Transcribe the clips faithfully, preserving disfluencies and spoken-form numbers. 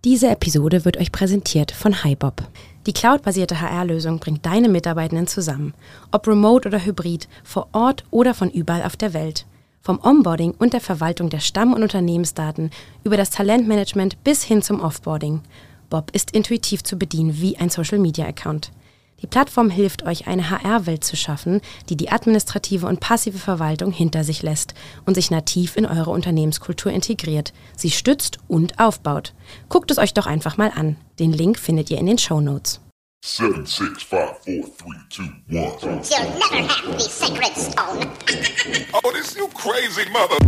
Diese Episode wird euch präsentiert von HiBob. Die cloudbasierte H R-Lösung bringt deine Mitarbeitenden zusammen. Ob remote oder hybrid, vor Ort oder von überall auf der Welt. Vom Onboarding und der Verwaltung der Stamm- und Unternehmensdaten über das Talentmanagement bis hin zum Offboarding. Bob ist intuitiv zu bedienen wie ein Social-Media-Account. Die Plattform hilft euch, eine H R-Welt zu schaffen, die die administrative und passive Verwaltung hinter sich lässt und sich nativ in eure Unternehmenskultur integriert, sie stützt und aufbaut. Guckt es euch doch einfach mal an. Den Link findet ihr in den Shownotes. seven, six, five, four, three, two, one. You'll never have the sacred stone. Oh, this you crazy mother...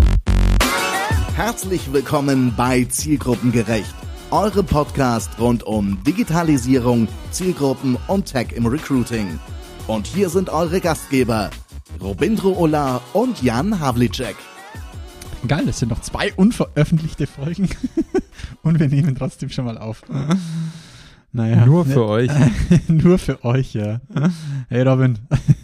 Herzlich willkommen bei Zielgruppengerecht, eure Podcast rund um Digitalisierung, Zielgruppen und Tech im Recruiting. Und hier sind eure Gastgeber, Robindro Ola und Jan Havlicek. Geil, das sind noch zwei unveröffentlichte Folgen und wir nehmen trotzdem schon mal auf. Naja, nur für euch. Nur für euch, ja. Hey Robin.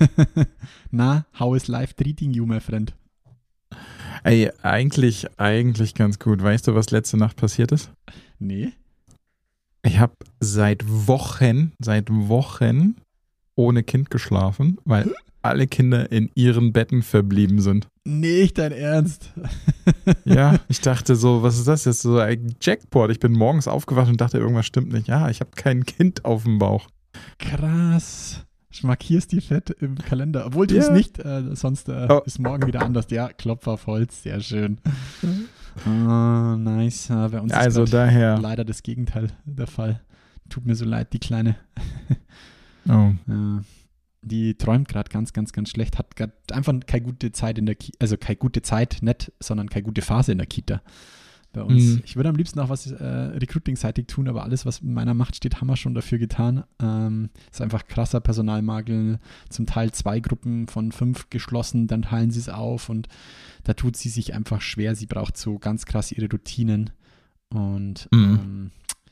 Na, how is life treating you, my friend? Ey, eigentlich, eigentlich ganz gut. Weißt du, was letzte Nacht passiert ist? Nee. Ich habe seit Wochen, seit Wochen ohne Kind geschlafen, weil alle Kinder in ihren Betten verblieben sind. Nicht dein Ernst. Ja, ich dachte so, was ist das jetzt? So ein Jackpot. Ich bin morgens aufgewacht und dachte, irgendwas stimmt nicht. Ja, ich habe kein Kind auf dem Bauch. Krass. Markierst die fett im Kalender. Obwohl du Ja. es nicht, äh, sonst äh, Oh. ist morgen wieder anders. Ja, Klopf auf Holz, sehr schön. Oh, nice. Äh, bei uns Also ist grad daher. leider das Gegenteil der Fall. Tut mir so leid, die Kleine. Oh. Ja, die träumt gerade ganz, ganz, ganz schlecht. Hat gerade einfach keine gute Zeit in der Kita, also keine gute Zeit, nicht, sondern keine gute Phase in der Kita. Bei uns. Mhm. Ich würde am liebsten auch was äh, Recruiting-seitig tun, aber alles, was in meiner Macht steht, haben wir schon dafür getan. Ähm, ist einfach krasser Personalmangel. Zum Teil zwei Gruppen von fünf geschlossen, dann teilen sie es auf und da tut sie sich einfach schwer. Sie braucht so ganz krass ihre Routinen und Mhm. ähm,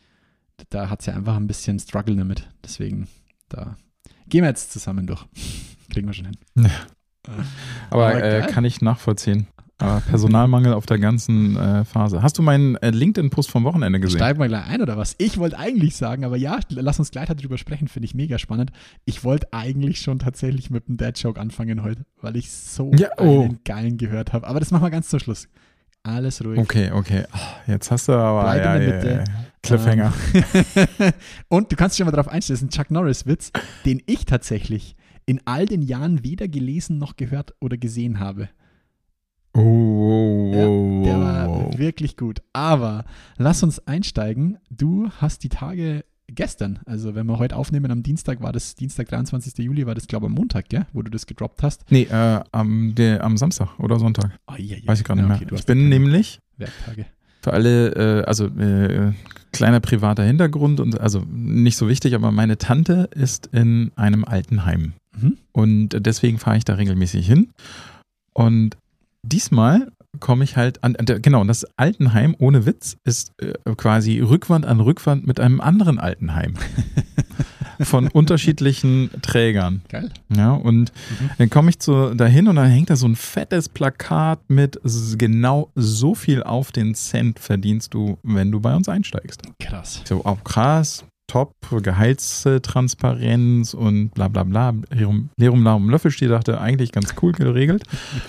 da hat sie einfach ein bisschen Struggle damit. Deswegen, da gehen wir jetzt zusammen durch. Kriegen wir schon hin. Ja. Äh, Aber Aber äh, geil. kann ich nachvollziehen. Aber Personalmangel auf der ganzen äh, Phase. Hast du meinen äh, LinkedIn-Post vom Wochenende gesehen? Steigen wir gleich ein oder was? Ich wollte eigentlich sagen, aber ja, lass uns gleich darüber sprechen, finde ich mega spannend. Ich wollte eigentlich schon tatsächlich mit dem Dad-Joke anfangen heute, weil ich so Ja, oh. einen geilen gehört habe. Aber das machen wir ganz zum Schluss. Alles ruhig. Okay, okay. Ach, jetzt hast du aber Bleib in ja, der ja, Mitte. ja. Cliffhanger. Ähm, Und du kannst dich schon mal darauf einstellen, das ist ein Chuck Norris-Witz, den ich tatsächlich in all den Jahren weder gelesen noch gehört oder gesehen habe. Oh, oh, Ja, oh, der oh, war oh. wirklich gut. Aber lass uns einsteigen. Du hast die Tage gestern, also wenn wir heute aufnehmen, am Dienstag war das, Dienstag, dreiundzwanzigsten Juli, war das, glaube ich, am Montag, gell, wo du das gedroppt hast. Nee, äh, am, der, am Samstag oder Sonntag. Oh, ja, ja. Weiß ich gar nicht Ja, mehr. okay, du Ich hast bin keine nämlich Werktage. für alle, äh, also äh, kleiner privater Hintergrund und also nicht so wichtig, aber meine Tante ist in einem Altenheim. Mhm. Und deswegen fahre ich da regelmäßig hin. Und diesmal komme ich halt an, genau, und das Altenheim, ohne Witz, ist äh, quasi Rückwand an Rückwand mit einem anderen Altenheim. Von unterschiedlichen Trägern. Geil. Ja, und Mhm. dann komme ich zu, dahin und dann hängt da so ein fettes Plakat mit s- genau so viel auf den Cent verdienst du, wenn du bei uns einsteigst. Krass. Ich so, auch krass, top, Gehaltstransparenz und bla bla bla. Lerum, Lerum Larum Löffelstiel, dachte, eigentlich ganz cool geregelt.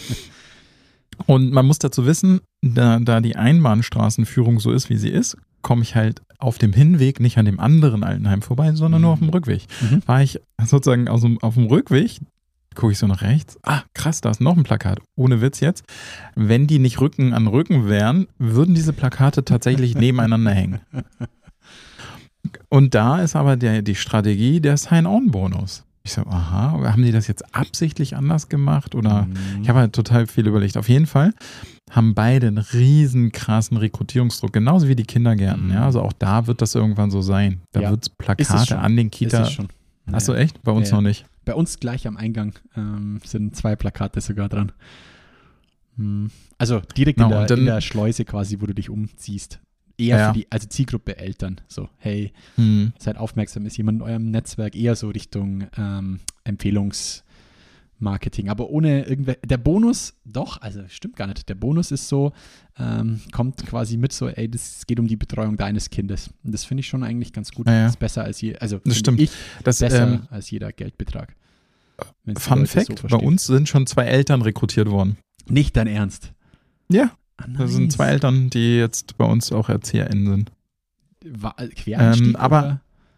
Und man muss dazu wissen, da, da die Einbahnstraßenführung so ist, wie sie ist, komme ich halt auf dem Hinweg nicht an dem anderen Altenheim vorbei, sondern nur auf dem Rückweg. Mhm. War ich sozusagen aus dem, auf dem Rückweg, gucke ich so nach rechts, ah krass, da ist noch ein Plakat, ohne Witz jetzt. Wenn die nicht Rücken an Rücken wären, würden diese Plakate tatsächlich nebeneinander hängen. Und da ist aber der, die Strategie der Sign-on-Bonus. Ich so, aha, haben die das jetzt absichtlich anders gemacht? Oder Mhm. ich habe halt total viel überlegt. Auf jeden Fall haben beide einen riesen krassen Rekrutierungsdruck, genauso wie die Kindergärten. Mhm. Ja, also auch da wird das irgendwann so sein. Da Ja. wird es Ist es Plakate schon. an den Ist Kita. es schon. Achso, Ja. echt? Bei uns Ja, ja. noch nicht. Bei uns gleich am Eingang ähm, sind zwei Plakate sogar dran. Hm. Also direkt Genau, in, der, und dann- in der Schleuse quasi, wo du dich umziehst. Eher Ja. für die, also Zielgruppe Eltern. So, hey, Hm. seid aufmerksam, ist jemand in eurem Netzwerk eher so Richtung ähm, Empfehlungs, Marketing, aber ohne irgendwelche, der Bonus, doch, also stimmt gar nicht, der Bonus ist so, ähm, kommt quasi mit so, ey, das geht um die Betreuung deines Kindes. Und das finde ich schon eigentlich ganz gut. Ja, ja. Das ist besser als je, also das stimmt. ich das, besser ähm, als jeder Geldbetrag. Fun Fact, so bei uns sind schon zwei Eltern rekrutiert worden. Nicht dein Ernst? Ja, ah, nice. Das sind zwei Eltern, die jetzt bei uns auch ErzieherInnen sind. War, Quereinstieg, ähm, aber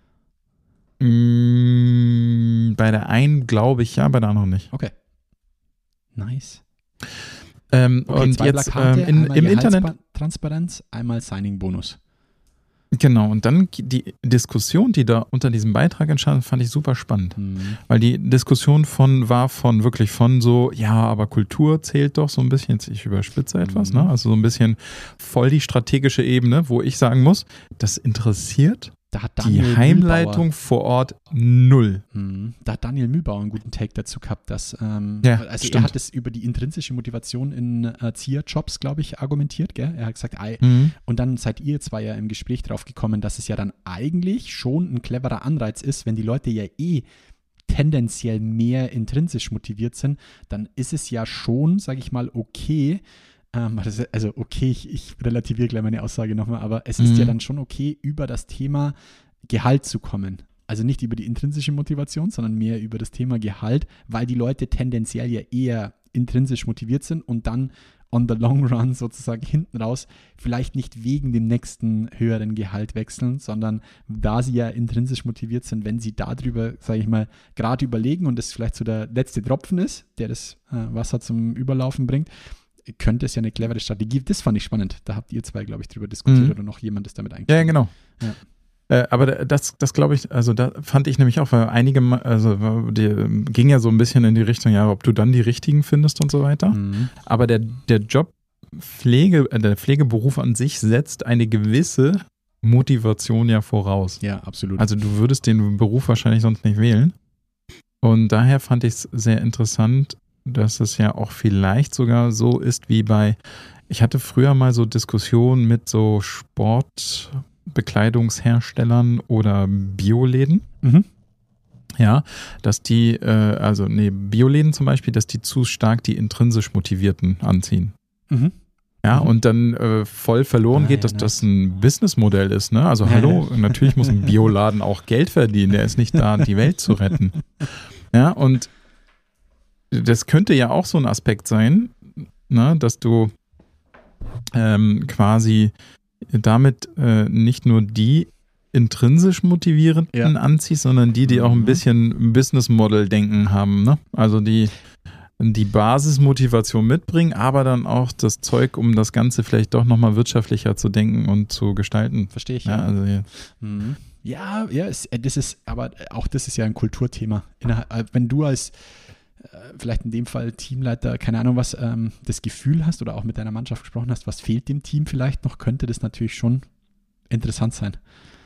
mh, bei der einen glaube ich ja, bei der anderen nicht. Okay. Nice. Ähm, okay, und zwei jetzt Plakate, ähm, in, im Internet. Transparenz, einmal Signing-Bonus. Genau, und dann die Diskussion, die da unter diesem Beitrag entstand, fand ich super spannend. Mhm. Weil die Diskussion von war von wirklich von so, ja, aber Kultur zählt doch so ein bisschen, jetzt ich überspitze etwas, mhm. ne? Also so ein bisschen voll die strategische Ebene, wo ich sagen muss, das interessiert da hat die Heimleitung Mühlbauer, vor Ort null. Mhm. Da hat Daniel Mühlbauer einen guten Take dazu gehabt, dass ähm, ja, also stimmt. er hat es über die intrinsische Motivation in Erzieherjobs, glaube ich, argumentiert, gell? Er hat gesagt, ei, Mhm. und dann seid ihr zwei ja im Gespräch drauf gekommen, dass es ja dann eigentlich schon ein cleverer Anreiz ist, wenn die Leute ja eh tendenziell mehr intrinsisch motiviert sind, dann ist es ja schon, sage ich mal, okay, ähm, also okay, ich, ich relativiere gleich meine Aussage nochmal, aber es ist Mhm. ja dann schon okay, über das Thema Gehalt zu kommen. Also nicht über die intrinsische Motivation, sondern mehr über das Thema Gehalt, weil die Leute tendenziell ja eher intrinsisch motiviert sind und dann on the long run sozusagen hinten raus vielleicht nicht wegen dem nächsten höheren Gehalt wechseln, sondern da sie ja intrinsisch motiviert sind, wenn sie darüber, sage ich mal, gerade überlegen und das vielleicht so der letzte Tropfen ist, der das äh, Wasser zum Überlaufen bringt, könnte es ja eine clevere Strategie. Das fand ich spannend. Da habt ihr zwei, glaube ich, drüber diskutiert Mhm. oder noch jemand ist damit eingestiegen. Ja, genau. Ja. Äh, aber das, das glaube ich, also da fand ich nämlich auch, weil einige, also die ging ja so ein bisschen in die Richtung, ja, ob du dann die richtigen findest und so weiter. Mhm. Aber der, der Job Pflege, äh, der Pflegeberuf an sich setzt eine gewisse Motivation ja voraus. Ja, absolut. Also du würdest den Beruf wahrscheinlich sonst nicht wählen. Und daher fand ich es sehr interessant, dass es ja auch vielleicht sogar so ist wie bei, ich hatte früher mal so Diskussionen mit so Sportbekleidungsherstellern oder Bioläden. Mhm. Ja, dass die, äh, also nee, Bioläden zum Beispiel, dass die zu stark die intrinsisch Motivierten anziehen. Mhm. Ja, Mhm. und dann äh, voll verloren Ah, geht, ja, dass nice. das ein Businessmodell ist, ne? Also hallo, natürlich muss ein Bioladen auch Geld verdienen, der ist nicht da, die Welt zu retten. Ja, und das könnte ja auch so ein Aspekt sein, ne, dass du ähm, quasi damit äh, nicht nur die intrinsisch Motivierenden Ja. anziehst, sondern die, die auch ein Mhm. bisschen Business-Model-Denken haben, ne? Also die die Basismotivation mitbringen, aber dann auch das Zeug, um das Ganze vielleicht doch nochmal wirtschaftlicher zu denken und zu gestalten. Verstehe ich. Ja, also ja. Mhm. Ja, ja, es, äh, das ist, aber auch das ist ja ein Kulturthema. Innerhalb, äh, wenn du als äh, vielleicht in dem Fall Teamleiter, keine Ahnung was, ähm, das Gefühl hast oder auch mit deiner Mannschaft gesprochen hast, was fehlt dem Team vielleicht noch, könnte das natürlich schon interessant sein.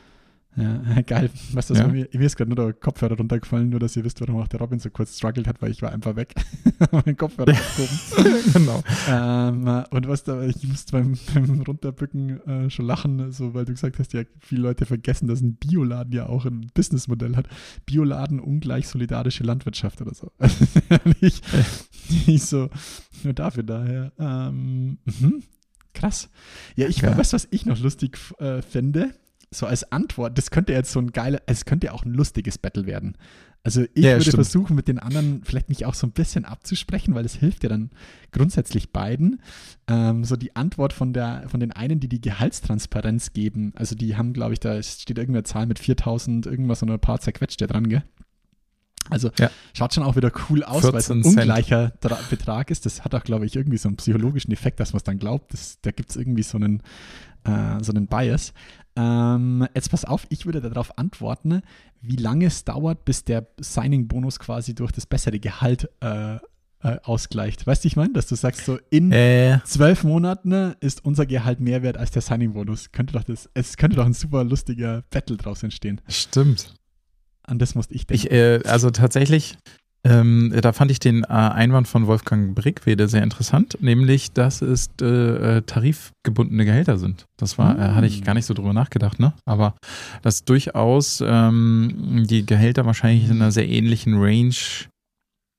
Ja, geil. Weißt du, Ja. mir, mir ist gerade nur der Kopfhörer runtergefallen, nur dass ihr wisst, warum auch der Robin so kurz struggelt hat, weil ich war einfach weg. mein Kopfhörer aufgehoben. Genau. Ähm, und was da, ich musste beim, beim Runterbücken äh, schon lachen, so, weil du gesagt hast, ja, viele Leute vergessen, dass ein Bioladen ja auch ein Businessmodell hat. Bioladen ungleich solidarische Landwirtschaft oder so. nicht, nicht so, nur dafür daher. Ähm, mhm. Krass. Ja, ich Ja. weißt du, was ich noch lustig äh, fände? So als Antwort, das könnte jetzt so ein geiler, es könnte ja auch ein lustiges Battle werden. Also ich Ja, würde stimmt. versuchen, mit den anderen vielleicht mich auch so ein bisschen abzusprechen, weil das hilft ja dann grundsätzlich beiden. Ähm, so die Antwort von der von den einen, die die Gehaltstransparenz geben, also die haben, glaube ich, da steht irgendeine Zahl mit viertausend irgendwas und ein paar zerquetscht ja dran, gell? Also Ja. schaut schon auch wieder cool aus, weil es ein vierzehn Cent. ungleicher Dra- Betrag ist. Das hat auch, glaube ich, irgendwie so einen psychologischen Effekt, dass man es dann glaubt. Das, da gibt es irgendwie so einen, äh, so einen Bias. Ähm, jetzt pass auf, ich würde darauf antworten, wie lange es dauert, bis der Signing-Bonus quasi durch das bessere Gehalt äh, äh, ausgleicht. Weißt du, ich meine, dass du sagst, so in Äh, zwölf Monaten ist unser Gehalt mehr wert als der Signing-Bonus. Könnte doch das, es könnte doch ein super lustiger Battle draus entstehen. stimmt. An das musste ich denken. Ich, äh, also tatsächlich, ähm, da fand ich den äh, Einwand von Wolfgang Brickwede sehr interessant, nämlich, dass es äh, äh, tarifgebundene Gehälter sind. Das war, äh, hatte ich gar nicht so drüber nachgedacht, ne? Aber dass durchaus ähm, die Gehälter wahrscheinlich in einer sehr ähnlichen Range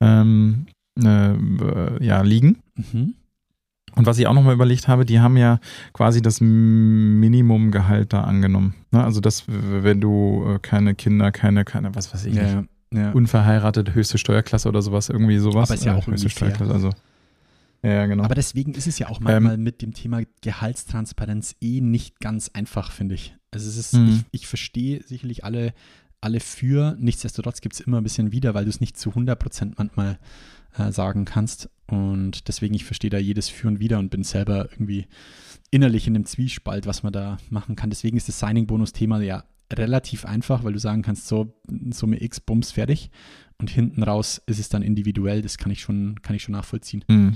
ähm, äh, ja, liegen. Mhm. Und was ich auch nochmal überlegt habe, die haben ja quasi das Minimumgehalt da angenommen. Ne? Also das, wenn du keine Kinder, keine, keine, was weiß ich Ja, nicht, ja. unverheiratet, höchste Steuerklasse oder sowas, irgendwie sowas. Aber ist ja auch äh, höchste irgendwie fair. Steuerklasse, also. Ja, genau. Aber deswegen ist es ja auch manchmal Ähm, mit dem Thema Gehaltstransparenz eh nicht ganz einfach, finde ich. Also es ist, Mhm. ich, ich verstehe sicherlich alle, alle für, nichtsdestotrotz gibt es immer ein bisschen wieder, weil du es nicht zu hundert Prozent manchmal äh, sagen kannst. Und deswegen, ich verstehe da jedes Für und Wider und bin selber irgendwie innerlich in einem Zwiespalt, was man da machen kann. Deswegen ist das Signing-Bonus-Thema ja relativ einfach, weil du sagen kannst, so Summe X, Bums, fertig. Und hinten raus ist es dann individuell, das kann ich schon, kann ich schon nachvollziehen. Mhm.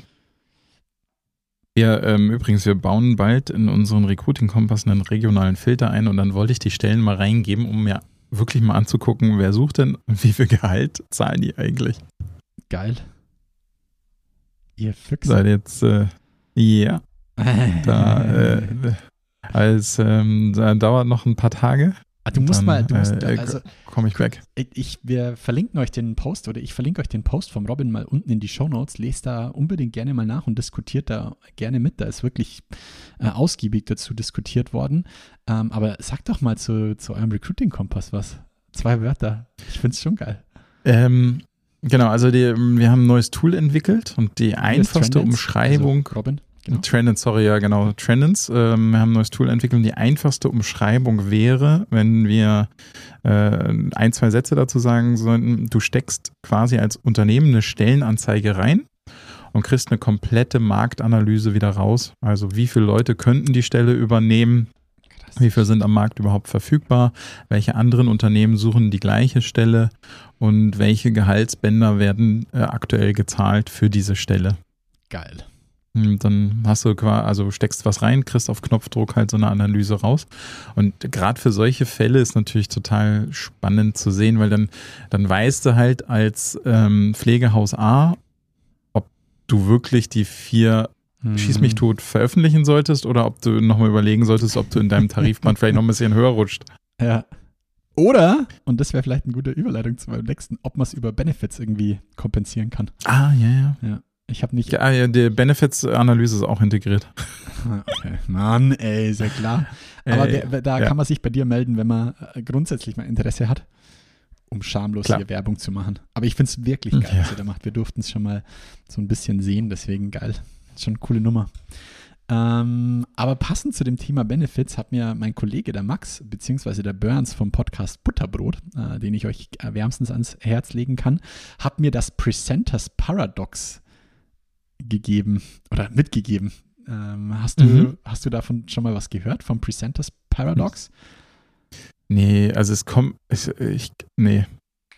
Ja, ähm, übrigens, wir bauen bald in unseren Recruiting-Kompass einen regionalen Filter ein und dann wollte ich die Stellen mal reingeben, um mir wirklich mal anzugucken, wer sucht denn und wie viel Gehalt zahlen die eigentlich. Geil. Ihr Füchse. Seid jetzt, äh, ja, da, äh, als, ähm, da dauert noch ein paar Tage. Ah, du musst dann, mal, du musst, äh, also komme ich weg. ich, ich, wir verlinken euch den Post oder ich verlinke euch den Post vom Robin mal unten in die Shownotes. Lest da unbedingt gerne mal nach und diskutiert da gerne mit. Da ist wirklich äh, ausgiebig dazu diskutiert worden. Ähm, aber sag doch mal zu, zu eurem Recruiting-Kompass was. Zwei Wörter. Ich finde es schon geil. Ähm, genau, also die, wir haben ein neues Tool entwickelt und die einfachste Trendance, Umschreibung, also Robin, genau. Trendance, sorry, ja genau, Trendance, ähm, wir haben ein neues Tool entwickelt und die einfachste Umschreibung wäre, wenn wir äh, ein, zwei Sätze dazu sagen sollten, du steckst quasi als Unternehmen eine Stellenanzeige rein und kriegst eine komplette Marktanalyse wieder raus, also wie viele Leute könnten die Stelle übernehmen, wie viele sind am Markt überhaupt verfügbar? Welche anderen Unternehmen suchen die gleiche Stelle? Und welche Gehaltsbänder werden äh, aktuell gezahlt für diese Stelle? Geil. Und dann hast du quasi, also steckst was rein, kriegst auf Knopfdruck halt so eine Analyse raus. Und gerade für solche Fälle ist natürlich total spannend zu sehen, weil dann, dann weißt du halt als ähm, Pflegehaus A, ob du wirklich die vier Schieß mich tot veröffentlichen solltest oder ob du nochmal überlegen solltest, ob du in deinem Tarifband vielleicht noch ein bisschen höher rutscht. Ja. Oder, und das wäre vielleicht eine gute Überleitung zu meinem nächsten, ob man es über Benefits irgendwie kompensieren kann. Ah, ja, ja. Ja. Ich habe nicht. Ja, ja, die Benefits-Analyse ist auch integriert. Okay. Mann, ey, ist ja klar. Aber Ey, wer, da ja. kann man sich bei dir melden, wenn man grundsätzlich mal Interesse hat, um schamlos Klar. hier Werbung zu machen. Aber ich finde es wirklich geil, Ja. was ihr da macht. Wir durften es schon mal so ein bisschen sehen, deswegen geil. Schon eine coole Nummer. Ähm, aber passend zu dem Thema Benefits hat mir mein Kollege, der Max, beziehungsweise der Burns vom Podcast Butterbrot, äh, den ich euch wärmstens ans Herz legen kann, hat mir das Presenters Paradox gegeben oder mitgegeben. Ähm, hast, du, Mhm. hast du davon schon mal was gehört, vom Presenters Paradox? Nee, also es kommt, ich, ich nee.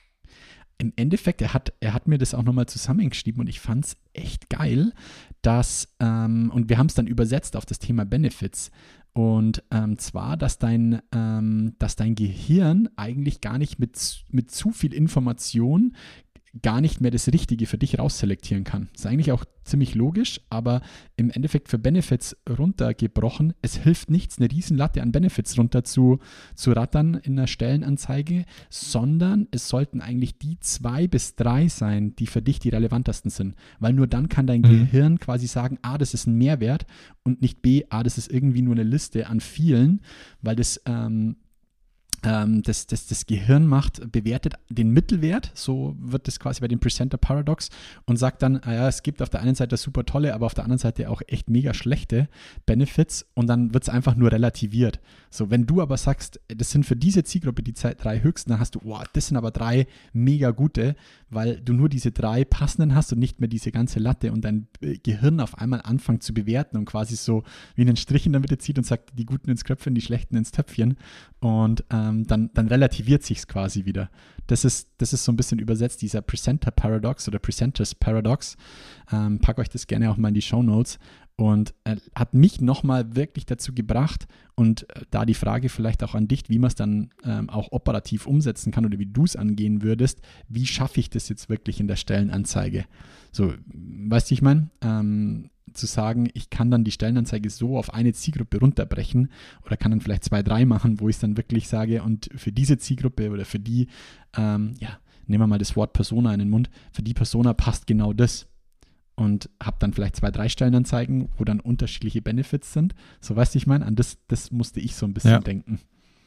Im Endeffekt, er hat, er hat mir das auch nochmal zusammengeschrieben und ich fand es echt geil, dass, ähm, und wir haben es dann übersetzt auf das Thema Benefits. Und ähm, zwar, dass dein, ähm, dass dein Gehirn eigentlich gar nicht mit, mit zu viel Information gar nicht mehr das Richtige für dich rausselektieren kann. Das ist eigentlich auch ziemlich logisch, aber im Endeffekt für Benefits runtergebrochen, es hilft nichts, eine Riesenlatte an Benefits runter zu, zu rattern in einer Stellenanzeige, sondern es sollten eigentlich die zwei bis drei sein, die für dich die relevantesten sind, weil nur dann kann dein Mhm. Gehirn quasi sagen, A, das ist ein Mehrwert und nicht B, A, das ist irgendwie nur eine Liste an vielen, weil das ähm, Ähm, das, das, das Gehirn macht, bewertet den Mittelwert, so wird das quasi bei dem Presenter Paradox und sagt dann, ah ja, es gibt auf der einen Seite super tolle, aber auf der anderen Seite auch echt mega schlechte Benefits und dann wird es einfach nur relativiert. So, wenn du aber sagst, das sind für diese Zielgruppe die drei höchsten, dann hast du, wow, das sind aber drei mega gute, weil du nur diese drei passenden hast und nicht mehr diese ganze Latte und dein Gehirn auf einmal anfängt zu bewerten und quasi so wie einen Strich in der Mitte zieht und sagt, die Guten ins Köpfchen, die Schlechten ins Töpfchen und ähm, dann, dann relativiert sich es quasi wieder. Das ist, das ist so ein bisschen übersetzt, dieser Presenter Paradox oder Presenters Paradox. Ähm, pack euch das gerne auch mal in die Shownotes und äh, hat mich nochmal wirklich dazu gebracht und äh, da die Frage vielleicht auch an dich, wie man es dann ähm, auch operativ umsetzen kann oder wie du es angehen würdest, wie schaffe ich das jetzt wirklich in der Stellenanzeige? So, weißt du, ich meine, ähm, zu sagen, ich kann dann die Stellenanzeige so auf eine Zielgruppe runterbrechen oder kann dann vielleicht zwei, drei machen, wo ich dann wirklich sage und für diese Zielgruppe oder für die, ähm, ja, nehmen wir mal das Wort Persona in den Mund, für die Persona passt genau das. Und habe dann vielleicht zwei, drei Stellenanzeigen, wo dann unterschiedliche Benefits sind. So, weißt du, ich meine, an das, das musste ich so ein bisschen ja. denken.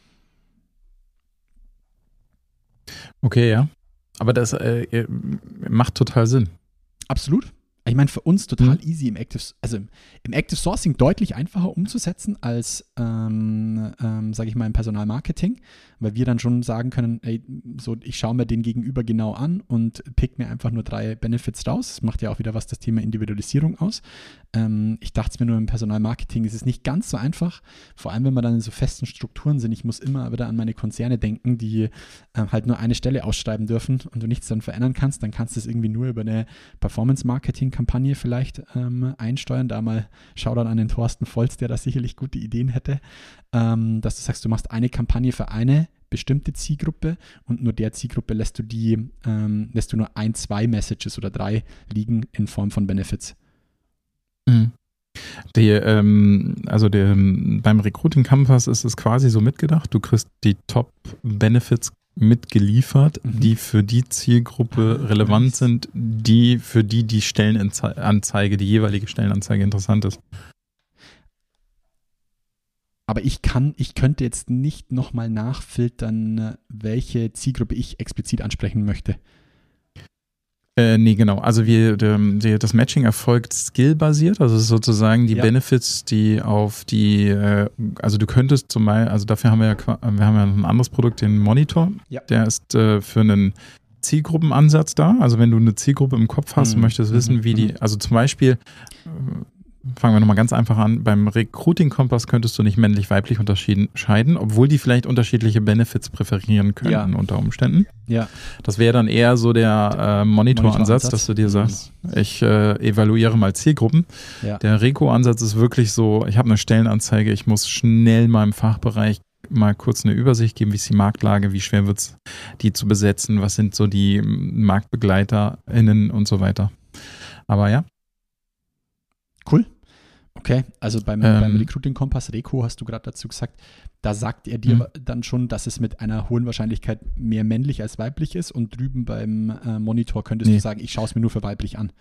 Okay, ja. Aber das äh, macht total Sinn. Absolut. Ich meine, für uns total mhm. easy im Active, also im Active Sourcing deutlich einfacher umzusetzen als, ähm, ähm, sage ich mal, im Personalmarketing, weil wir dann schon sagen können, ey, so, ich schaue mir den Gegenüber genau an und pick mir einfach nur drei Benefits raus. Das macht ja auch wieder was das Thema Individualisierung aus. Ähm, ich dachte es mir nur, im Personalmarketing ist es nicht ganz so einfach, vor allem wenn wir dann in so festen Strukturen sind. Ich muss immer wieder an meine Konzerne denken, die äh, halt nur eine Stelle ausschreiben dürfen und du nichts dann verändern kannst, dann kannst du es irgendwie nur über eine Performance-Marketing-Kampagne vielleicht ähm, einsteuern. Da mal Shoutout an den Thorsten Volz, der da sicherlich gute Ideen hätte, ähm, dass du sagst, du machst eine Kampagne für eine bestimmte Zielgruppe und nur der Zielgruppe lässt du die, ähm, lässt du nur ein, zwei Messages oder drei liegen in Form von Benefits. Mhm. Die, ähm, also der, beim Recruiting Campus ist es quasi so mitgedacht, du kriegst die Top-Benefits mitgeliefert, mhm. die für die Zielgruppe relevant nice. sind, die für die die Stellenanzeige, die jeweilige Stellenanzeige interessant ist. Aber ich kann, ich könnte jetzt nicht nochmal nachfiltern, welche Zielgruppe ich explizit ansprechen möchte. Äh, nee, genau. Also wir, der, das Matching erfolgt skillbasiert, also sozusagen die ja. Benefits, die auf die, äh, also du könntest zum Beispiel, also dafür haben wir ja, wir haben ja ein anderes Produkt, den Monitor, ja. der ist äh, für einen Zielgruppenansatz da. Also wenn du eine Zielgruppe im Kopf hast mhm. und möchtest wissen, wie die, also zum Beispiel, fangen wir nochmal ganz einfach an, beim Recruiting-Kompass könntest du nicht männlich-weiblich unterscheiden, obwohl die vielleicht unterschiedliche Benefits präferieren könnten ja. unter Umständen. Ja. Das wäre dann eher so der äh, Monitoransatz, dass du dir sagst, ich äh, evaluiere mal Zielgruppen. Ja. Der Reco-Ansatz ist wirklich so, ich habe eine Stellenanzeige, ich muss schnell mal im Fachbereich mal kurz eine Übersicht geben, wie ist die Marktlage, wie schwer wird es, die zu besetzen, was sind so die MarktbegleiterInnen und so weiter. Aber ja. Cool. Okay, also beim, ähm, beim Recruiting-Kompass Reco hast du gerade dazu gesagt, da sagt er dir mh. dann schon, dass es mit einer hohen Wahrscheinlichkeit mehr männlich als weiblich ist und drüben beim äh, Monitor könntest nee. du sagen, ich schaue es mir nur für weiblich an.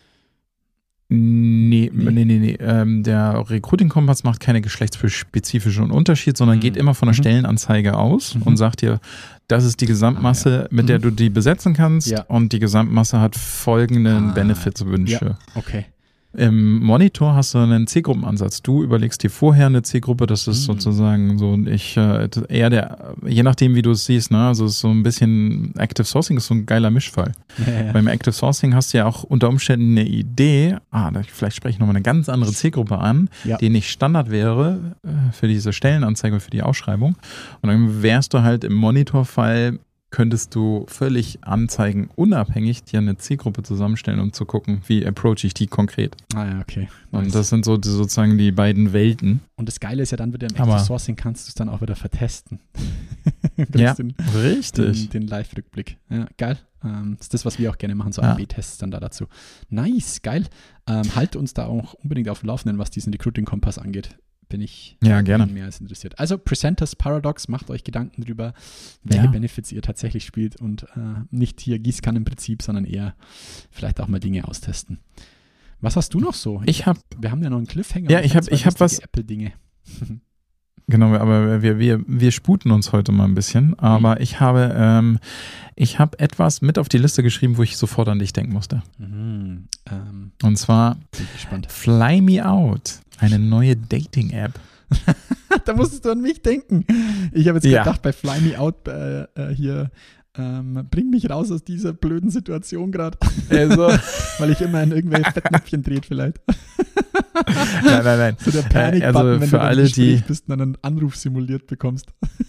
Nee, nee, nee, nee. nee. Ähm, der Recruiting-Kompass macht keine geschlechtsspezifischen Unterschied, sondern mhm. geht immer von der mhm. Stellenanzeige aus mhm. und sagt dir, das ist die Gesamtmasse, ah, ja. mit der du die besetzen kannst ja. und die Gesamtmasse hat folgenden ah, Benefits-Wünsche. Ja. Okay. Im Monitor hast du einen Zielgruppenansatz. Du überlegst dir vorher eine Zielgruppe, das ist mhm. sozusagen so, ich äh, eher der, je nachdem wie du es siehst, ne, also so ein bisschen Active Sourcing ist so ein geiler Mischfall. Ja, ja. Beim Active Sourcing hast du ja auch unter Umständen eine Idee, ah, vielleicht spreche ich nochmal eine ganz andere Zielgruppe an, ja. die nicht Standard wäre äh, für diese Stellenanzeige, für die Ausschreibung. Und dann wärst du halt im Monitorfall, könntest du völlig Anzeigen unabhängig dir eine Zielgruppe zusammenstellen, um zu gucken, wie approach ich die konkret. Ah ja, okay. Nice. Und das sind so die, sozusagen die beiden Welten. Und das Geile ist ja dann wieder im Active Sourcing kannst du es dann auch wieder vertesten. ja, den, richtig. Den, den Live-Rückblick. Ja, geil. Ähm, das ist das, was wir auch gerne machen, so A B Tests dann da dazu. Nice, geil. Ähm, halt uns da auch unbedingt auf dem Laufenden, was diesen Recruiting-Kompass angeht. Bin ich ja, gerne. mehr als interessiert. Also Presenters Paradox, macht euch Gedanken drüber, welche ja. Benefits ihr tatsächlich spielt und äh, nicht hier Gießkannenprinzip, sondern eher vielleicht auch mal Dinge austesten. Was hast du noch so? Ich habe, wir haben ja noch einen Cliffhanger. Ja, ich habe, ich habe was. Apple-Dinge. Genau, aber wir, wir, wir sputen uns heute mal ein bisschen. Aber mhm. ich habe, ähm, ich habe etwas mit auf die Liste geschrieben, wo ich sofort an dich denken musste. Mhm. Ähm, Und zwar Fly Me Out, eine neue Dating-App. Da musstest du an mich denken. Ich habe jetzt ja. gedacht, bei Fly Me Out äh, äh, hier ähm, bring mich raus aus dieser blöden Situation gerade. Also, weil ich immer in irgendwelche Fettnäpfchen dreht vielleicht. Nein, nein, nein. So der Panik-Button, also wenn für du alle, im Gespräch die bist und dann einen Anruf simuliert bekommst.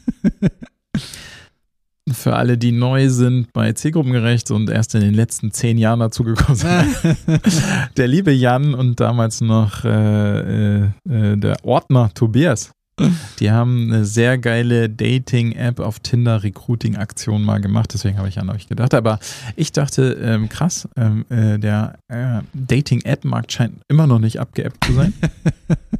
Für alle, die neu sind bei Zielgruppengerecht und erst in den letzten zehn Jahren dazugekommen sind. Der liebe Jan und damals noch äh, äh, der Ordner Tobias. Die haben eine sehr geile Dating-App auf Tinder-Recruiting-Aktion mal gemacht, deswegen habe ich an euch gedacht. Aber ich dachte, ähm, krass, ähm, äh, der äh, Dating-App-Markt scheint immer noch nicht abgeappt zu sein.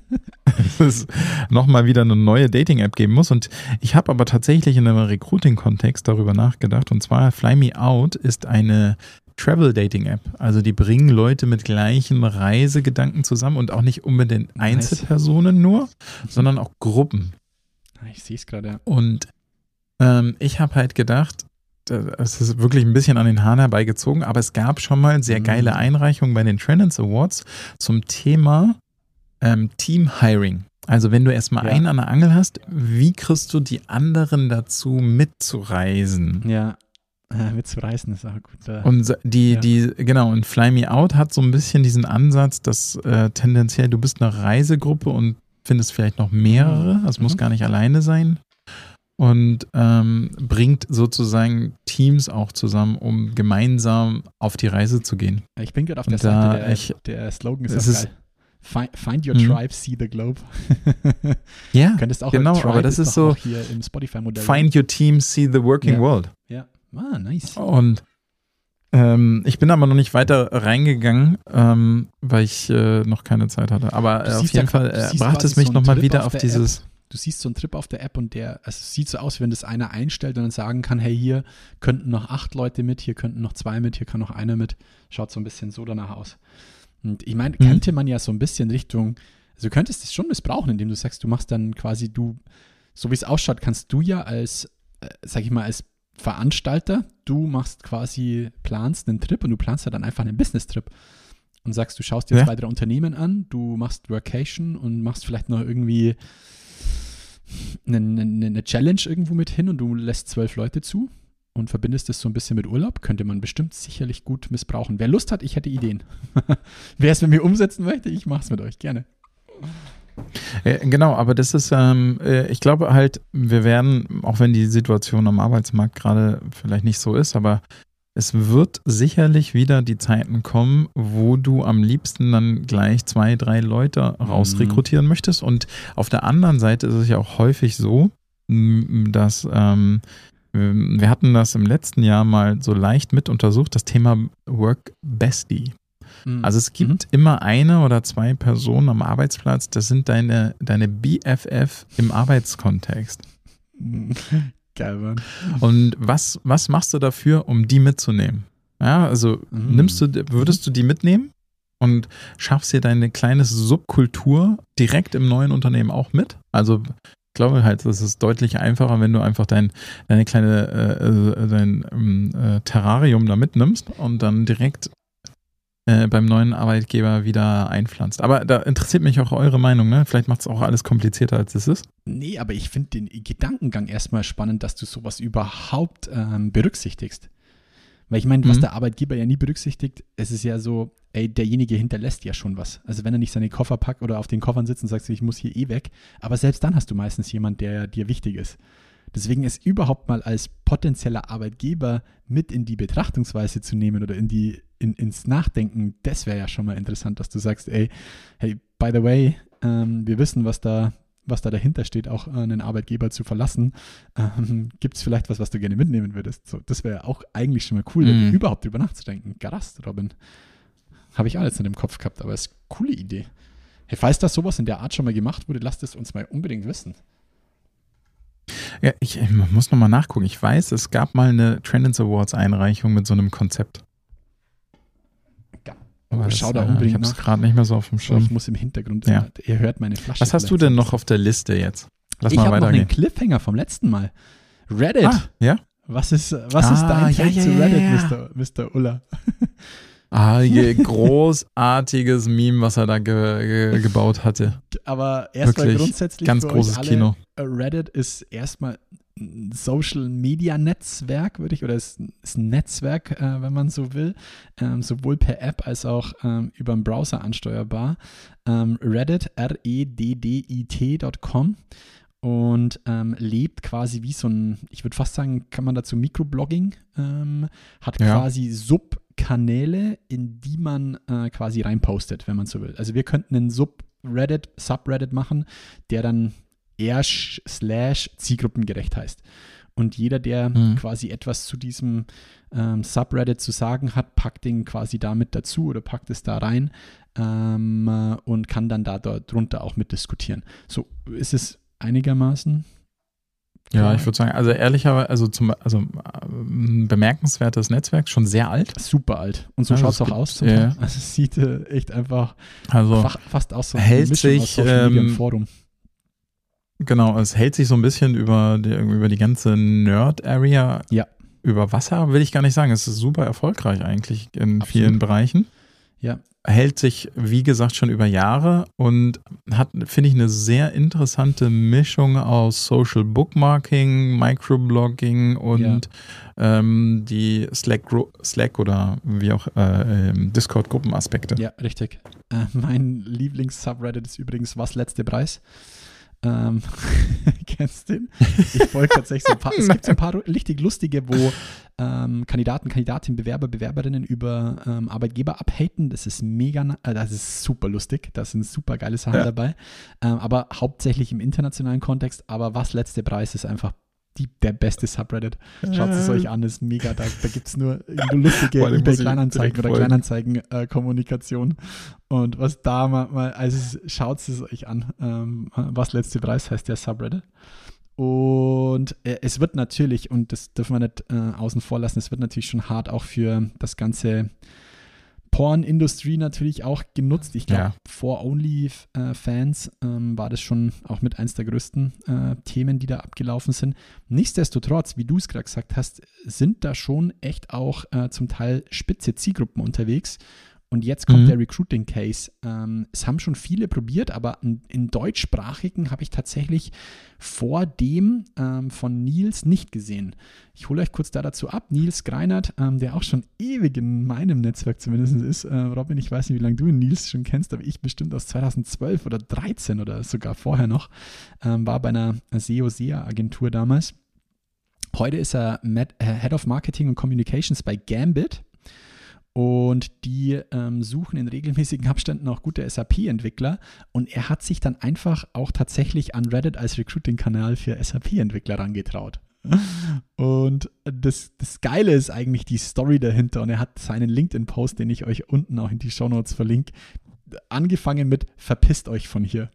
dass es nochmal wieder eine neue Dating-App geben muss. Und ich habe aber tatsächlich in einem Recruiting-Kontext darüber nachgedacht. Und zwar Fly Me Out ist eine Travel-Dating-App. Also die bringen Leute mit gleichen Reisegedanken zusammen und auch nicht unbedingt Einzelpersonen nur, sondern auch Gruppen. Ich sehe es gerade, ja. Und ähm, ich habe halt gedacht, es ist wirklich ein bisschen an den Haaren herbeigezogen, aber es gab schon mal sehr geile Einreichungen bei den Trendance Awards zum Thema ähm, Team-Hiring. Also wenn du erstmal Ja. einen an der Angel hast, wie kriegst du die anderen dazu mitzureisen? Ja, äh, mitzureisen ist auch ein guter. Und die, Ja. die, genau, und Fly Me Out hat so ein bisschen diesen Ansatz, dass äh, tendenziell du bist eine Reisegruppe und findest vielleicht noch mehrere, also muss Mhm. gar nicht alleine sein. Und ähm, bringt sozusagen Teams auch zusammen, um gemeinsam auf die Reise zu gehen. Ich bin gerade auf Und der da Seite, der, ich- der Slogan ist es auch ist- geil. Find, find your Mhm. tribe, see the globe. Ja, Könntest auch genau, Tribe aber das ist doch so, auch hier im Spotify-Modell. find your team, see the working Ja. world. Ja, ah, nice. Und ähm, ich bin aber noch nicht weiter reingegangen, ähm, weil ich äh, noch keine Zeit hatte. Aber Du äh, auf siehst jeden ja- Fall du äh, siehst brachte quasi es mich so einen nochmal Trip wieder auf auf der dieses. Du siehst so einen Trip auf der App und der, also es sieht so aus, wie wenn das einer einstellt und dann sagen kann, hey, hier könnten noch acht Leute mit, hier könnten noch zwei mit, hier kann noch einer mit. Schaut so ein bisschen so danach aus. Und ich meine, Mhm. könnte man ja so ein bisschen Richtung, also du könntest es schon missbrauchen, indem du sagst, du machst dann quasi du, so wie es ausschaut, kannst du ja als, äh, sag ich mal, als Veranstalter, du machst quasi, planst einen Trip und du planst ja dann einfach einen Business-Trip und sagst, du schaust dir Ja. zwei, drei Unternehmen an, du machst Workation und machst vielleicht noch irgendwie eine, eine, eine Challenge irgendwo mit hin und du lässt zwölf Leute zu und verbindest das so ein bisschen mit Urlaub, könnte man bestimmt sicherlich gut missbrauchen. Wer Lust hat, ich hätte Ideen. Wer es mit mir umsetzen möchte, ich mache es mit euch, gerne. Äh, genau, aber das ist, ähm, äh, ich glaube halt, wir werden, auch wenn die Situation am Arbeitsmarkt gerade vielleicht nicht so ist, aber es wird sicherlich wieder die Zeiten kommen, wo du am liebsten dann gleich zwei, drei Leute rausrekrutieren möchtest. Und auf der anderen Seite ist es ja auch häufig so, m, dass ähm, wir hatten das im letzten Jahr mal so leicht mit untersucht, das Thema Work Bestie. Also es gibt immer eine oder zwei Personen am Arbeitsplatz, das sind deine, deine B F F im Arbeitskontext. Mhm. Geil, Mann. Und was, was machst du dafür, um die mitzunehmen? Ja, also Mhm. nimmst du, würdest du die mitnehmen und schaffst dir deine kleine Subkultur direkt im neuen Unternehmen auch mit? Also ich glaube halt, das ist deutlich einfacher, wenn du einfach dein, deine kleine äh, dein ähm, äh, Terrarium da mitnimmst und dann direkt äh, beim neuen Arbeitgeber wieder einpflanzt. Aber da interessiert mich auch eure Meinung, ne? Vielleicht macht es auch alles komplizierter, als es ist. Nee, aber ich finde den Gedankengang erstmal spannend, dass du sowas überhaupt ähm, berücksichtigst. Weil ich meine, was Mhm. der Arbeitgeber ja nie berücksichtigt, es ist ja so, ey, derjenige hinterlässt ja schon was. Also wenn er nicht seine Koffer packt oder auf den Koffern sitzt und sagt, ich muss hier eh weg, aber selbst dann hast du meistens jemand, der dir wichtig ist. Deswegen ist überhaupt mal als potenzieller Arbeitgeber mit in die Betrachtungsweise zu nehmen oder in die, in, ins Nachdenken, das wäre ja schon mal interessant, dass du sagst, ey, hey, by the way, ähm, wir wissen, was da, was da dahinter steht, auch einen Arbeitgeber zu verlassen. Ähm, Gibt es vielleicht was, was du gerne mitnehmen würdest? So, das wäre auch eigentlich schon mal cool, Mhm. überhaupt drüber nachzudenken. Garast, Robin. Habe ich alles in dem Kopf gehabt, aber ist eine coole Idee. Hey, falls das sowas in der Art schon mal gemacht wurde, lasst es uns mal unbedingt wissen. Ja, ich, ich muss nochmal nachgucken. Ich weiß, es gab mal eine Trendance Awards Einreichung mit so einem Konzept. Aber Schau das, da äh, unbedingt Ich habe es nach. gerade nicht mehr so auf dem So, Schirm. ich muss im Hintergrund, Ja. ihr hört meine Flasche. Was hast du vielleicht denn so ein noch auf der Liste jetzt? Lass Ich mal habe noch einen weitergehen. Cliffhanger vom letzten Mal. Reddit. Ah, ja? Was ist, was ist Ah, dein ja, Take ja, zu ja, Reddit, ja. Mister Mister Uller? Ah, je großartiges Meme, was er da ge ge gebaut hatte. Aber erstmal Wirklich grundsätzlich ganz für großes euch alle, Kino. Reddit ist erstmal ein Social-Media-Netzwerk, würde ich, oder ist, ist ein Netzwerk, äh, wenn man so will, ähm, sowohl per App als auch ähm, über den Browser ansteuerbar. Ähm, Reddit, R E D D I T Punkt com und ähm, lebt quasi wie so ein, ich würde fast sagen, kann man dazu Mikroblogging, ähm, hat Ja. quasi Subkanäle, in die man äh, quasi reinpostet, wenn man so will. Also wir könnten einen Subreddit, Subreddit machen, der dann r slash zielgruppengerecht heißt. Und jeder, der mhm. quasi etwas zu diesem ähm, Subreddit zu sagen hat, packt den quasi damit dazu oder packt es da rein ähm, und kann dann da drunter auch mitdiskutieren. So ist es einigermaßen. Ja, ich würde sagen, also ehrlicherweise, also zum also äh, bemerkenswertes Netzwerk, schon sehr alt. Super alt. Und so ja, schaut es auch aus. Zum ja. Also es sieht äh, echt einfach also fa- fast aus so hält Mischung sich, aus Social Media ähm, im Forum. Genau, es hält sich so ein bisschen über die, über die ganze Nerd-Area ja. über Wasser, will ich gar nicht sagen. Es ist super erfolgreich eigentlich in Absolut. vielen Bereichen. Ja. Hält sich, wie gesagt, schon über Jahre und hat, finde ich, eine sehr interessante Mischung aus Social Bookmarking, Microblogging und ja. ähm, die Slack, Slack oder wie auch äh, Discord-Gruppenaspekte. Ja, richtig. Äh, mein Lieblings-Subreddit ist übrigens Was letzte Preis. Ähm, kennst du den? Ich folge tatsächlich so ein paar, es gibt so ein paar richtig lustige, wo ähm, Kandidaten, Kandidatinnen, Bewerber, Bewerberinnen über ähm, Arbeitgeber abhaten. Das ist mega, äh, das ist super lustig, da sind super geile Sachen ja. dabei, ähm, aber hauptsächlich im internationalen Kontext, aber Was letzte Preis ist einfach die, der beste Subreddit. Schaut es euch an, ist mega. Da, da gibt es nur, nur lustige eBay-Kleinanzeigen oder Kleinanzeigen-Kommunikation. Äh, und was da mal, mal also schaut es euch an. Ähm, Was letzte Preis heißt der Subreddit. Und äh, es wird natürlich, und das dürfen wir nicht äh, außen vor lassen, es wird natürlich schon hart auch für das ganze Porn-Industrie natürlich auch genutzt. Ich glaube, ja. for Only-Fans ähm, war das schon auch mit eins der größten äh, Themen, die da abgelaufen sind. Nichtsdestotrotz, wie du es gerade gesagt hast, sind da schon echt auch äh, zum Teil spitze Zielgruppen unterwegs. Und jetzt kommt mhm. der Recruiting-Case. Ähm, es haben schon viele probiert, aber in, in deutschsprachigen habe ich tatsächlich vor dem ähm, von Nils nicht gesehen. Ich hole euch kurz da dazu ab. Nils Greinert, ähm, der auch schon ewig in meinem Netzwerk zumindest ist. Äh, Robin, ich weiß nicht, wie lange du Nils schon kennst, aber ich bestimmt aus zweitausendzwölf oder dreizehn oder sogar vorher noch. Ähm, war bei einer S E O-S E A-Agentur damals. Heute ist er Med- äh, Head of Marketing und Communications bei Gambit. Und die ähm, suchen in regelmäßigen Abständen auch gute S A P-Entwickler. Und er hat sich dann einfach auch tatsächlich an Reddit als Recruiting-Kanal für S A P-Entwickler rangetraut. Und das, das Geile ist eigentlich die Story dahinter. Und er hat seinen LinkedIn-Post, den ich euch unten auch in die Shownotes verlinke, angefangen mit "Verpisst euch von hier".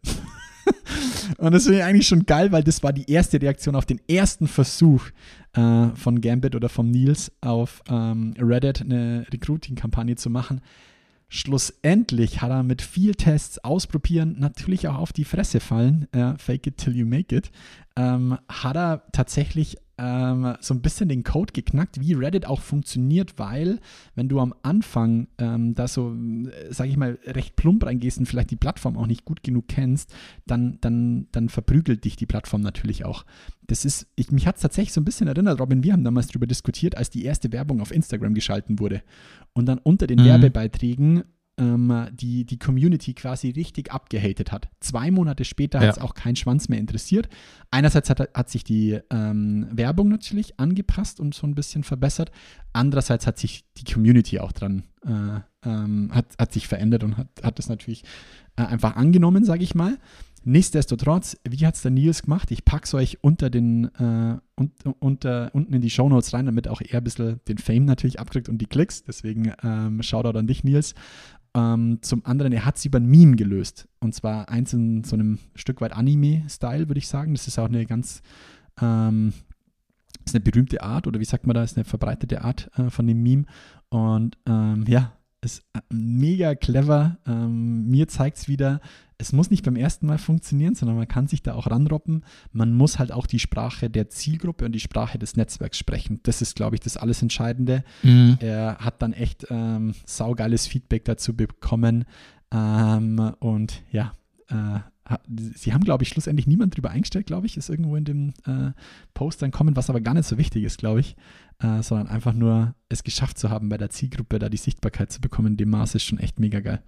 Und das finde ich eigentlich schon geil, weil das war die erste Reaktion auf den ersten Versuch äh, von Gambit oder von Nils auf ähm, Reddit eine Recruiting-Kampagne zu machen. Schlussendlich hat er mit viel Tests ausprobieren, natürlich auch auf die Fresse fallen, äh, fake it till you make it, ähm, hat er tatsächlich ähm, so ein bisschen den Code geknackt, wie Reddit auch funktioniert, weil wenn du am Anfang ähm, da so, sag ich mal, recht plump reingehst und vielleicht die Plattform auch nicht gut genug kennst, dann, dann, dann verprügelt dich die Plattform natürlich auch. Das ist, ich, mich hat es tatsächlich so ein bisschen erinnert, Robin, wir haben damals darüber diskutiert, als die erste Werbung auf Instagram geschalten wurde und dann unter den mhm. Werbebeiträgen ähm, die, die Community quasi richtig abgehatet hat. Zwei Monate später ja. hat es auch keinen Schwanz mehr interessiert. Einerseits hat, hat sich die ähm, Werbung natürlich angepasst und so ein bisschen verbessert. Andererseits hat sich die Community auch dran, äh, ähm, hat, hat sich verändert und hat, hat das natürlich äh, einfach angenommen, sage ich mal. Nichtsdestotrotz, wie hat es der Nils gemacht? Ich packe es euch unter den, äh, un, unter, unten in die Shownotes rein, damit auch er ein bisschen den Fame natürlich abkriegt und die Klicks. Deswegen ähm, Shoutout an dich, Nils. Ähm, zum anderen, er hat es über ein Meme gelöst. Und zwar eins in so einem Stück weit Anime-Style, würde ich sagen. Das ist auch eine ganz, ähm, ist eine berühmte Art, oder wie sagt man da, ist eine verbreitete Art äh, von dem Meme. Und ähm, ja, ist mega clever. Ähm, mir zeigt es wieder, es muss nicht beim ersten Mal funktionieren, sondern man kann sich da auch ranroppen. Man muss halt auch die Sprache der Zielgruppe und die Sprache des Netzwerks sprechen. Das ist, glaube ich, das alles Entscheidende. Mhm. Er hat dann echt ähm, saugeiles Feedback dazu bekommen. Ähm, und ja, äh, sie haben, glaube ich, schlussendlich niemand drüber eingestellt, glaube ich, ist irgendwo in dem äh, Post dann kommen, was aber gar nicht so wichtig ist, glaube ich, äh, sondern einfach nur es geschafft zu haben, bei der Zielgruppe da die Sichtbarkeit zu bekommen, in dem Maß ist schon echt mega geil.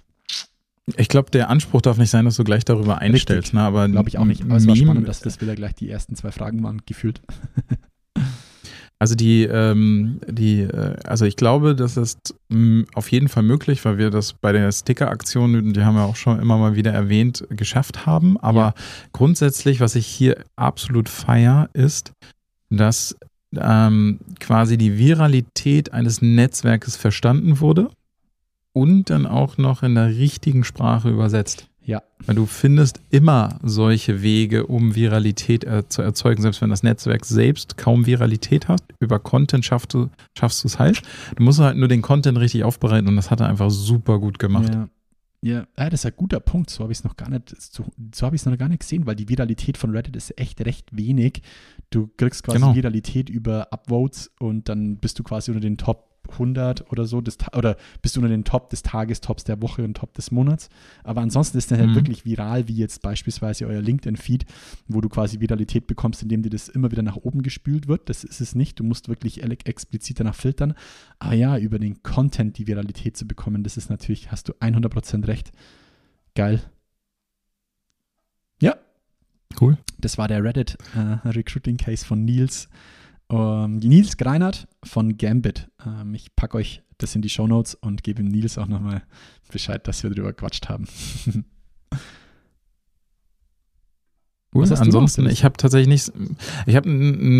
Ich glaube, der Anspruch darf nicht sein, dass du gleich darüber einstellst. Ne? Aber glaube ich auch nicht. Aber es war spannend, dass das wieder gleich die ersten zwei Fragen waren, gefühlt. Also die, ähm, die, äh, also ich glaube, das ist mh, auf jeden Fall möglich, weil wir das bei der Sticker-Aktion, die haben wir auch schon immer mal wieder erwähnt, geschafft haben. Aber ja. grundsätzlich, was ich hier absolut feiere, ist, dass ähm, quasi die Viralität eines Netzwerkes verstanden wurde und dann auch noch in der richtigen Sprache übersetzt. Ja. Weil du findest immer solche Wege, um Viralität er, zu erzeugen, selbst wenn das Netzwerk selbst kaum Viralität hat. Über Content schaffst du, schaffst du es halt. Du musst halt nur den Content richtig aufbereiten und das hat er einfach super gut gemacht. Ja. Ja, ja, das ist ein guter Punkt. So habe ich es noch gar nicht, so, so habe ich es noch gar nicht gesehen, weil die Viralität von Reddit ist echt recht wenig. Du kriegst quasi genau. Viralität über Upvotes und dann bist du quasi unter den Top hundert oder so, des, oder bist du unter den Top des Tages, Tops der Woche und Top des Monats. Aber ansonsten ist das halt mhm. wirklich viral, wie jetzt beispielsweise euer LinkedIn-Feed, wo du quasi Viralität bekommst, indem dir das immer wieder nach oben gespült wird. Das ist es nicht. Du musst wirklich explizit danach filtern. Aber ja, über den Content die Viralität zu bekommen, das ist natürlich, hast du hundert Prozent recht. Geil. Ja. Cool. Das war der Reddit äh, Recruiting Case von Nils. Um, Nils Greinert von Gambit. Um, ich packe euch das in die Shownotes und gebe ihm Nils auch nochmal Bescheid, dass wir drüber gequatscht haben. Cool. Ansonsten, ich habe tatsächlich nicht, ich habe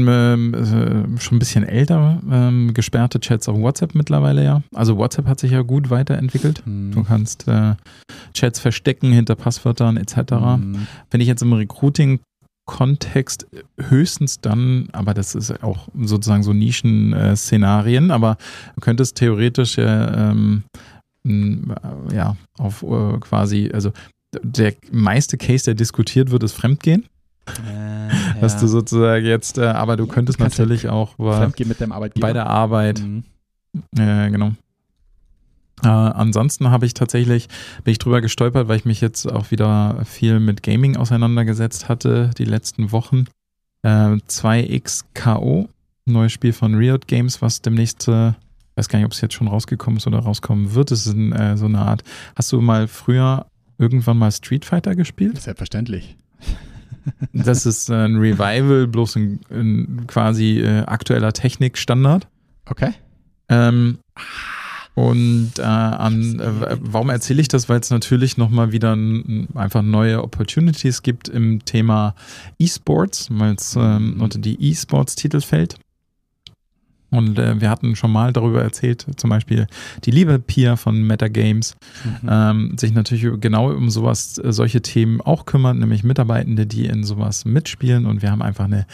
äh, schon ein bisschen älter äh, gesperrte Chats auf WhatsApp mittlerweile, ja. Also WhatsApp hat sich ja gut weiterentwickelt. Hm. Du kannst äh, Chats verstecken hinter Passwörtern et cetera. Hm. Wenn ich jetzt im Recruiting Kontext höchstens dann, aber das ist auch sozusagen so Nischen-Szenarien, aber du könntest theoretisch äh, ähm, ja auf äh, quasi, also der meiste Case, der diskutiert wird, ist Fremdgehen. Äh, ja. Dass du sozusagen jetzt, äh, aber du könntest du natürlich ja auch bei, Fremdgehen mit deinem Arbeitgeber. Bei der Arbeit, mhm. äh, genau. Äh, ansonsten habe ich tatsächlich, bin ich drüber gestolpert, weil ich mich jetzt auch wieder viel mit Gaming auseinandergesetzt hatte, die letzten Wochen. Äh, zwei X K O, neues Spiel von Riot Games, was demnächst, äh, weiß gar nicht, ob es jetzt schon rausgekommen ist oder rauskommen wird. Es ist ein, äh, so eine Art, hast du mal früher irgendwann mal Street Fighter gespielt? Selbstverständlich. Das ist ein Revival, bloß ein, ein quasi äh, aktueller Technikstandard. Okay. Ähm, Und äh, an, äh, warum erzähle ich das? Weil es natürlich nochmal wieder n, einfach neue Opportunities gibt im Thema E-Sports, weil es ähm, unter die E-Sports-Titel fällt. Und äh, wir hatten schon mal darüber erzählt, zum Beispiel die liebe Pia von Metagames mhm. ähm, sich natürlich genau um sowas, solche Themen auch kümmert, nämlich Mitarbeitende, die in sowas mitspielen. Und wir haben einfach eine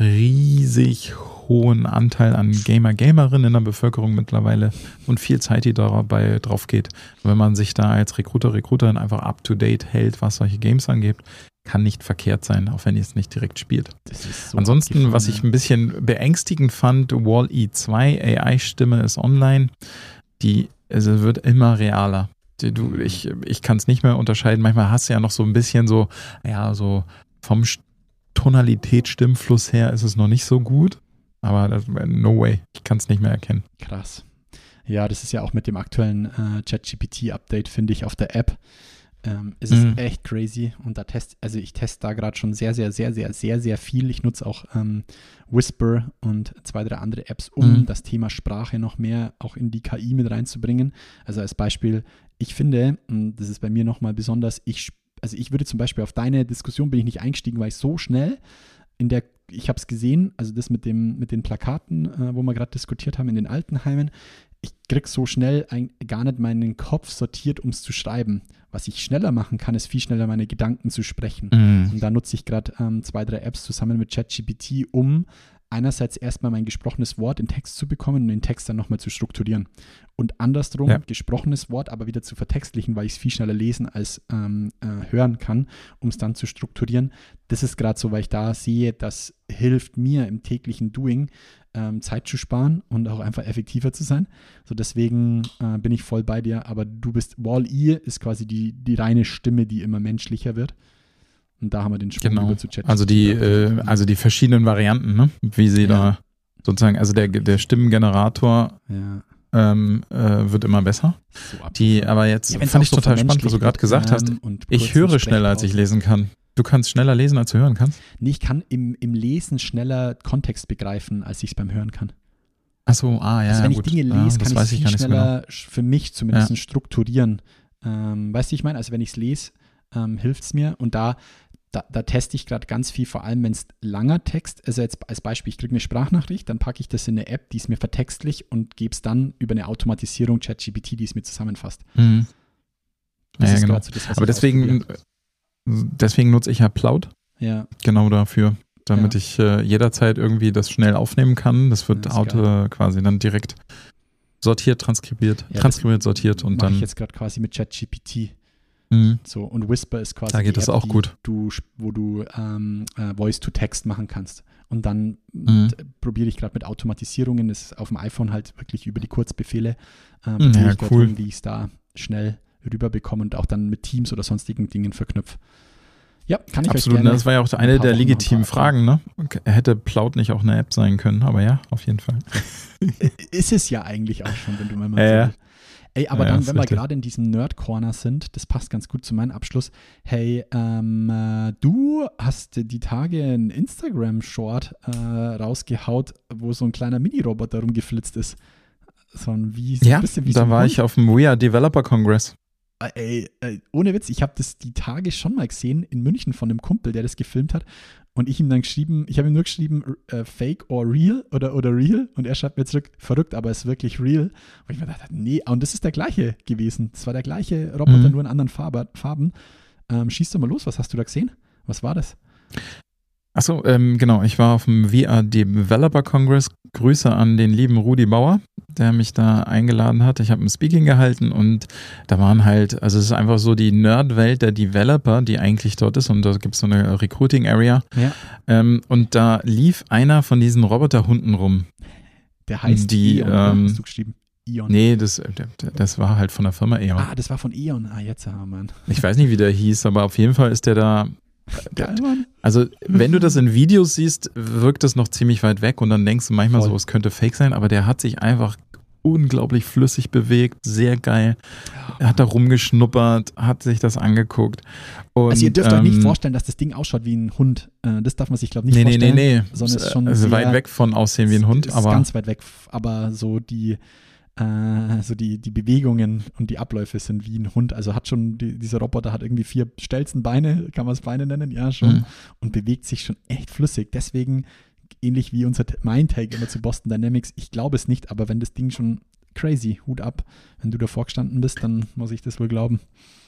riesig hohen Anteil an Gamer, Gamerinnen in der Bevölkerung mittlerweile und viel Zeit, die dabei drauf geht. Wenn man sich da als Recruiter, Recruiterin einfach up-to-date hält, was solche Games angeht, kann nicht verkehrt sein, auch wenn ihr es nicht direkt spielt. So Ansonsten, was ich ein bisschen beängstigend fand, Wall-E zwei, A I-Stimme ist online, die also wird immer realer. Die, du, ich ich kann es nicht mehr unterscheiden. Manchmal hast du ja noch so ein bisschen so, ja, so vom Tonalität, Stimmfluss her ist es noch nicht so gut, aber das, no way, ich kann es nicht mehr erkennen. Krass. Ja, das ist ja auch mit dem aktuellen äh, ChatGPT-Update, finde ich, auf der App. Ähm, es ist mhm. echt crazy und da test, also ich teste da gerade schon sehr, sehr, sehr, sehr, sehr, sehr viel. Ich nutze auch ähm, Whisper und zwei, drei andere Apps, um mhm. das Thema Sprache noch mehr auch in die K I mit reinzubringen. Also als Beispiel, ich finde, und das ist bei mir nochmal besonders, ich, also ich würde zum Beispiel auf deine Diskussion bin ich nicht eingestiegen, weil ich so schnell in der, ich habe es gesehen, also das mit dem, mit den Plakaten, äh, wo wir gerade diskutiert haben in den Altenheimen, ich krieg so schnell ein, gar nicht meinen Kopf sortiert, um es zu schreiben. Was ich schneller machen kann, ist viel schneller meine Gedanken zu sprechen. Mm. Und da nutze ich gerade ähm, zwei, drei Apps zusammen mit ChatGPT, um einerseits erstmal mein gesprochenes Wort in Text zu bekommen und den Text dann nochmal zu strukturieren. Und andersrum ja. gesprochenes Wort aber wieder zu vertextlichen, weil ich es viel schneller lesen als ähm, äh, hören kann, um es dann zu strukturieren. Das ist gerade so, weil ich da sehe, das hilft mir im täglichen Doing, ähm, Zeit zu sparen und auch einfach effektiver zu sein. So deswegen äh, bin ich voll bei dir, aber du bist, Wall-E ist quasi die, die reine Stimme, die immer menschlicher wird. Und da haben wir den Sprung genau. über zu ChatGPT. Also die, äh, also die verschiedenen Varianten, ne? Wie sie ja. da sozusagen, also der, der Stimmengenerator ja. ähm, äh, wird immer besser. So die, aber jetzt ja, fand ich so total spannend, was du gerade gesagt hast. Ich höre schneller, als ich lesen kann. Du kannst schneller lesen, als du hören kannst? Nee, ich kann im, im Lesen schneller Kontext begreifen, als ich es beim Hören kann. Ach so, ah, ja, also wenn ja, ich gut. Dinge Ja, lese, das kann weiß ich ich viel gar nicht so schneller sch- für mich zumindest Ja. strukturieren. Ähm, weißt du, wie ich meine? Also wenn ich es lese, ähm, hilft es mir. Und da, da, da teste ich gerade ganz viel, vor allem wenn es langer Text, also jetzt als Beispiel, ich kriege eine Sprachnachricht, dann packe ich das in eine App, die ist mir vertextlich und gebe es dann über eine Automatisierung ChatGPT, die es mir zusammenfasst. Mhm. Das Ja, ist genau. gerade so das, was Aber ich deswegen, ausprobiere. deswegen nutze ich ja Plaud Ja, genau dafür, damit Ja. ich äh, jederzeit irgendwie das schnell aufnehmen kann. Das wird Ja, ist Auto quasi dann direkt sortiert, transkribiert, Ja, transkribiert, sortiert und mache dann. ich jetzt gerade quasi mit ChatGPT. Mhm. So, und Whisper ist quasi Da geht die das App, auch die gut. Du, wo du ähm, äh, Voice-to-Text machen kannst. Und dann Mhm. d- probiere ich gerade mit Automatisierungen, das ist auf dem iPhone halt wirklich über die Kurzbefehle, äh, Mhm, probiere ja, ich gerade cool. rum, wie ich es da schnell rüberbekomme und auch dann mit Teams oder sonstigen Dingen verknüpfe. Ja, kann ich Absolut, euch ne? gerne Das war ja auch in ein eine paar der Wochen noch ein legitimen paar Fragen, ne? Hätte Plaud nicht auch eine App sein können, aber ja, auf jeden Fall. Ist es ja eigentlich auch schon, wenn du mal mal Ja, so ja. willst. Ey, aber Ja, ja, dann, ist wenn wir richtig. gerade in diesem Nerd-Corner sind, das passt ganz gut zu meinem Abschluss. Hey, ähm, äh, du hast die Tage einen Instagram-Short äh, rausgehaut, wo so ein kleiner Mini-Roboter rumgeflitzt ist. So ein, wie, so Ja, ein bisschen wie da so ein war Hund. ich auf dem We Are Developer Congress. Äh, Ey, äh, ohne Witz, ich habe das die Tage schon mal gesehen in München von einem Kumpel, der das gefilmt hat. Und ich ihm dann geschrieben, ich habe ihm nur geschrieben, äh, Fake or Real oder, oder Real. Und er schreibt mir zurück, verrückt, aber es ist wirklich real. Und ich mir dachte, nee, und das ist der gleiche gewesen. Das war der gleiche Roboter, Mhm. nur in anderen Farbe, Farben. Ähm, schieß doch mal los, was hast du da gesehen? Was war das? Achso, ähm, genau, ich war auf dem V R Developer Congress. Grüße an den lieben Rudi Bauer, der mich da eingeladen hat. Ich habe ein Speaking gehalten und da waren halt, also es ist einfach so die Nerdwelt der Developer, die eigentlich dort ist, und da gibt es so eine Recruiting Area. Ja. Ähm, und da lief einer von diesen Roboterhunden rum. Der heißt Die, Eon, oder? ähm, Hast du geschrieben? Eon. Nee, das, das war halt von der Firma Eon. Ah, das war von Eon. Ah, jetzt, ah, Mann. Ich weiß nicht, wie der hieß, aber auf jeden Fall ist der da. Geil, Mann. Also, wenn du das in Videos siehst, wirkt das noch ziemlich weit weg und dann denkst du manchmal Voll. so, es könnte fake sein, aber der hat sich einfach unglaublich flüssig bewegt, sehr geil. Er hat da rumgeschnuppert, hat sich das angeguckt. Und, Also ihr dürft euch nicht ähm, vorstellen, dass das Ding ausschaut wie ein Hund. Äh, Das darf man sich, glaube ich, Nee, nicht nee, nee, vorstellen. nee. Sondern es ist schon also sehr, weit weg von aussehen wie ein Hund, ist aber ganz weit weg, aber so die, äh, so die, die Bewegungen und die Abläufe sind wie ein Hund. Also hat schon, die, dieser Roboter hat irgendwie vier Stelzenbeine, kann man es Beine nennen? Ja, schon. Mhm. Und bewegt sich schon echt flüssig. Deswegen, ähnlich wie unser mein Take immer zu Boston Dynamics, ich glaube es nicht, aber wenn das Ding schon crazy, Hut ab, wenn du davor gestanden bist, dann muss ich das wohl glauben.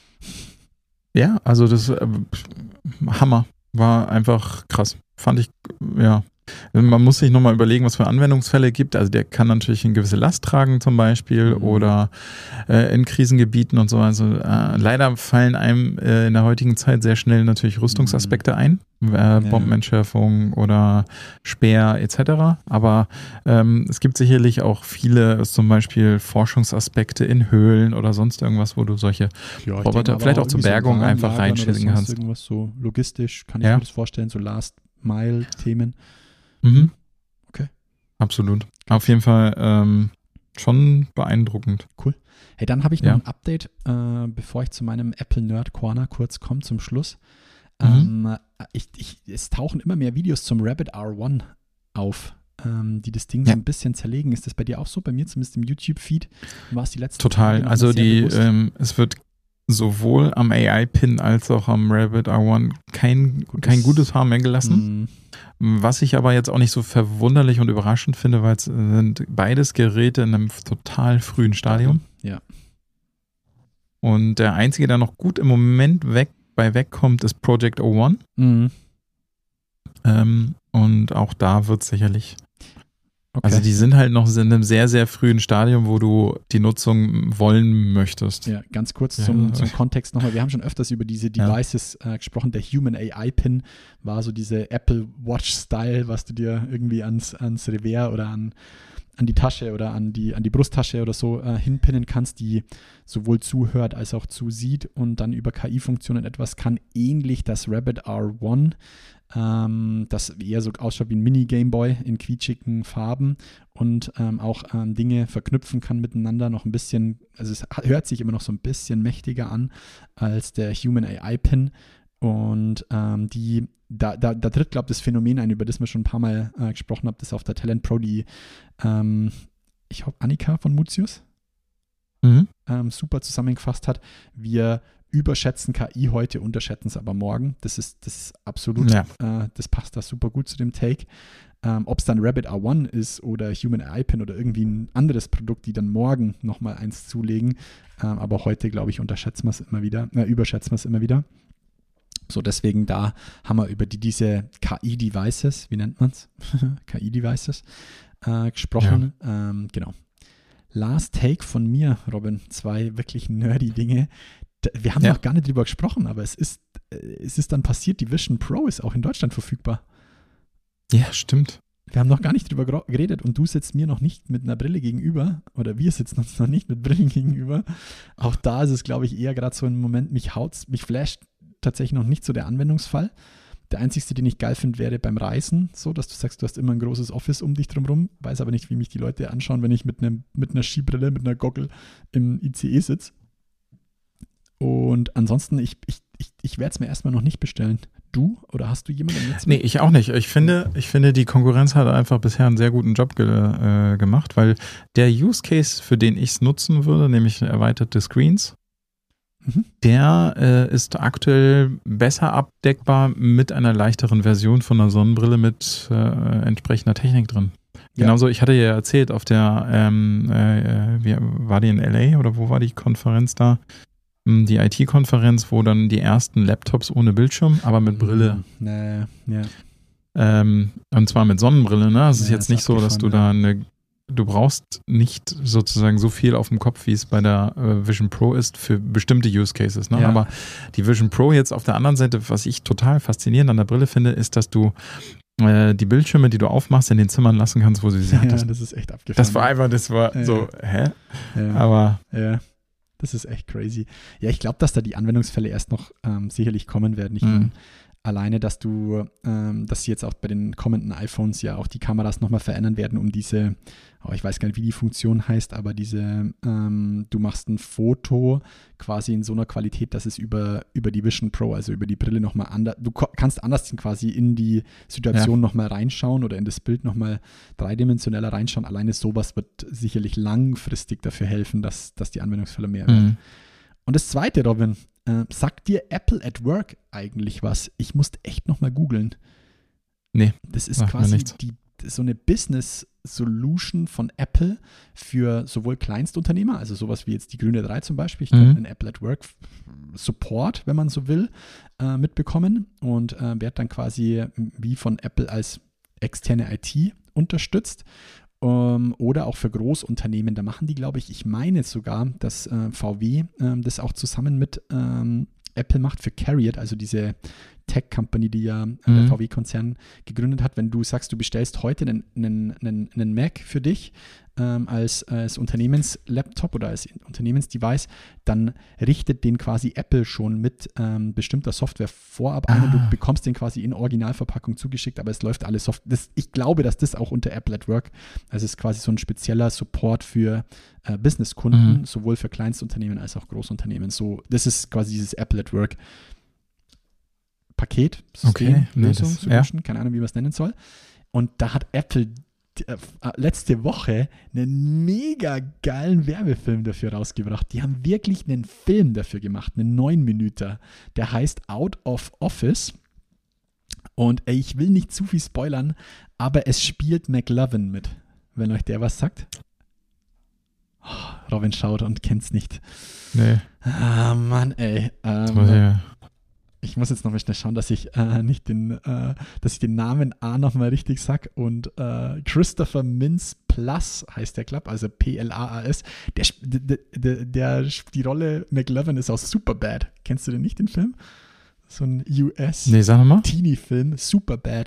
ja, also das äh, Hammer. War einfach krass. Fand ich, ja. Man muss sich nochmal überlegen, was für Anwendungsfälle gibt. Also der kann natürlich eine gewisse Last tragen zum Beispiel Mhm. oder äh, in Krisengebieten und so. Also äh, leider fallen einem äh, in der heutigen Zeit sehr schnell natürlich Rüstungsaspekte ein. Äh, Bombenentschärfung oder Speer et cetera. Aber ähm, es gibt sicherlich auch viele, zum Beispiel Forschungsaspekte in Höhlen oder sonst irgendwas, wo du solche Ja, ich Roboter, denke aber vielleicht auch zur irgendwie so Bergung einfach Warenlagern oder reinschicken sonst kannst. Irgendwas so logistisch, kann ich Ja. mir das vorstellen, so Last-Mile-Themen. Mhm. Okay. Absolut. Auf jeden Fall ähm, schon beeindruckend. Hey, dann habe ich noch Ja. ein Update, äh, bevor ich zu meinem Apple Nerd Corner kurz komme zum Schluss. Mhm. Ähm, ich, ich, es tauchen immer mehr Videos zum Rabbit R eins auf, ähm, die das Ding Ja. so ein bisschen zerlegen. Ist das bei dir auch so? Bei mir zumindest im YouTube-Feed war es die letzten Total. Tage noch Also sehr die, bewusst. ähm, es wird sowohl am A I-Pin als auch am Rabbit R eins kein, Gutes- kein gutes Haar mehr gelassen. Mhm. Was ich aber jetzt auch nicht so verwunderlich und überraschend finde, weil es sind beides Geräte in einem total frühen Stadium. Ja. Und der einzige, der noch gut im Moment weg bei wegkommt, ist Project O eins. Mhm. Ähm, und auch da wird sicherlich. Okay. Also die sind halt noch in einem sehr, sehr frühen Stadium, wo du die Nutzung wollen möchtest. Ja, ganz kurz Ja. zum, zum Kontext nochmal. Wir haben schon öfters über diese Ja. Devices äh, gesprochen. Der Human A I-Pin war so diese Apple Watch-Style, was du dir irgendwie ans, ans Revers oder an, an die Tasche oder an die, an die Brusttasche oder so äh, hinpinnen kannst, die sowohl zuhört als auch zusieht und dann über K I-Funktionen etwas kann, ähnlich das Rabbit R eins, ähm, das eher so ausschaut wie ein Mini-Gameboy in quietschigen Farben und ähm, auch ähm, Dinge verknüpfen kann miteinander, noch ein bisschen, also es hat- hört sich immer noch so ein bisschen mächtiger an als der Human A I-Pin und ähm, die, da, da, da tritt, glaube ich, das Phänomen ein, über das wir schon ein paar Mal äh, gesprochen haben, das auf der Talent Pro die ähm, ich glaube Annika von Mutius, Mhm. ähm, super zusammengefasst hat. Wir überschätzen K I heute, unterschätzen es aber morgen. Das ist, das ist absolut, Ja. äh, das passt da super gut zu dem Take. Ähm, Ob es dann Rabbit R eins ist oder Human A I Pin oder irgendwie ein anderes Produkt, die dann morgen nochmal eins zulegen. Ähm, aber heute, glaube ich, unterschätzen wir es immer wieder, äh, überschätzen wir es immer wieder. So, deswegen da haben wir über die, diese K I-Devices, wie nennt man es? K I-Devices äh, gesprochen. Ähm, genau. Last Take von mir, Robin, zwei wirklich nerdy Dinge. D- Wir haben Ja. noch gar nicht drüber gesprochen, aber es ist, äh, es ist dann passiert, die Vision Pro ist auch in Deutschland verfügbar. Ja, stimmt. Wir haben noch gar nicht drüber gero- geredet und du sitzt mir noch nicht mit einer Brille gegenüber oder wir sitzen uns noch nicht mit Brillen gegenüber. Auch da ist es, glaube ich, eher gerade so ein Moment, mich haut's, mich flasht tatsächlich noch nicht so der Anwendungsfall. Der einzigste, den ich geil finde, wäre beim Reisen, so, dass du sagst, du hast immer ein großes Office um dich drumherum, weiß aber nicht, wie mich die Leute anschauen, wenn ich mit, einem, mit einer Skibrille, mit einer Goggle im I C E sitze. Und ansonsten, ich, ich, ich, ich werde es mir erstmal noch nicht bestellen. Du oder hast du jemanden jetzt? Nee, ich auch nicht. Ich finde, ich finde, die Konkurrenz hat einfach bisher einen sehr guten Job ge äh, gemacht, weil der Use Case, für den ich es nutzen würde, nämlich erweiterte Screens, Mhm. der äh, ist aktuell besser abdeckbar mit einer leichteren Version von einer Sonnenbrille mit äh, entsprechender Technik drin. Ja. Genauso, ich hatte ja erzählt, auf der, ähm, äh, wie, war die in L A oder wo war die Konferenz da? Hm, Die I T-Konferenz, wo dann die ersten Laptops ohne Bildschirm, aber mit Brille. Nee, ja. Ähm, und zwar mit Sonnenbrille, ne? Es ist Ja, jetzt ist nicht so, dass du da abgefahren, eine, du brauchst nicht sozusagen so viel auf dem Kopf, wie es bei der äh, Vision Pro ist für bestimmte Use Cases, ne? Ja. Aber die Vision Pro jetzt auf der anderen Seite, was ich total faszinierend an der Brille finde, ist, dass du äh, die Bildschirme, die du aufmachst, in den Zimmern lassen kannst, wo du sie Ja, hattest. das ist echt abgefahren. Das war einfach, das war Ja. so, hä? Ja. Aber Ja, das ist echt crazy. Ja, ich glaube, dass da die Anwendungsfälle erst noch ähm, sicherlich kommen werden. Ich Mhm. meine, alleine, dass du, ähm, dass sie jetzt auch bei den kommenden iPhones ja auch die Kameras nochmal verändern werden, um diese, oh, ich weiß gar nicht, wie die Funktion heißt, aber diese, ähm, du machst ein Foto quasi in so einer Qualität, dass es über, über die Vision Pro, also über die Brille nochmal anders, du ko- kannst anders quasi in die Situation Ja. nochmal reinschauen oder in das Bild nochmal dreidimensioneller reinschauen. Alleine sowas wird sicherlich langfristig dafür helfen, dass, dass die Anwendungsfälle mehr werden. Mhm. Und das Zweite, Robin, äh, sagt dir Apple at Work eigentlich was? Ich musste echt nochmal googeln. Nee, Das ist sagt mir quasi nichts. die, so eine Business-Solution von Apple für sowohl Kleinstunternehmer, also sowas wie jetzt die Grüne drei zum Beispiel. Ich Mhm. kann einen Apple at Work Support, wenn man so will, äh, mitbekommen und äh, werde dann quasi wie von Apple als externe I T unterstützt. Ähm, oder auch für Großunternehmen, da machen die, glaube ich, ich meine sogar, dass äh, V W ähm, das auch zusammen mit ähm, Apple macht für Carriot, also diese Tech-Company, die ja äh, der Mhm. V W-Konzern gegründet hat. Wenn du sagst, du bestellst heute einen, einen, einen, einen Mac für dich ähm, als, als Unternehmenslaptop oder als Unternehmensdevice, dann richtet den quasi Apple schon mit ähm, bestimmter Software vorab ein und du Ah. bekommst den quasi in Originalverpackung zugeschickt, aber es läuft alles Software. Das, ich glaube, dass das auch unter Apple at Work, also es ist quasi so ein spezieller Support für äh, Businesskunden, Mhm. sowohl für Kleinstunternehmen als auch Großunternehmen. So, das ist quasi dieses Apple at Work Paket, System, Okay, nee, Lösung, das- Solution, keine Ahnung, wie man es nennen soll. Und da hat Apple die, äh, letzte Woche einen mega geilen Werbefilm dafür rausgebracht. Die haben wirklich einen Film dafür gemacht, einen neun Minüter. Der heißt Out of Office. Und ey, ich will nicht zu viel spoilern, aber es spielt McLovin mit, wenn euch der was sagt. Oh, Robin schaut und kennt's nicht. nee, Ah, Mann, ey. das Ähm, muss ich, ich muss jetzt noch mal schnell schauen, dass ich äh, nicht den, äh, dass ich den Namen A nochmal richtig sag. Und äh, Christopher Mintz Plus heißt der Club, also P L A A S. Der, sp- der, der, der, die Rolle McLovin ist aus Superbad. Kennst du den nicht, den Film? So ein U S nee, sag nochmal. Teenie-Film, Superbad.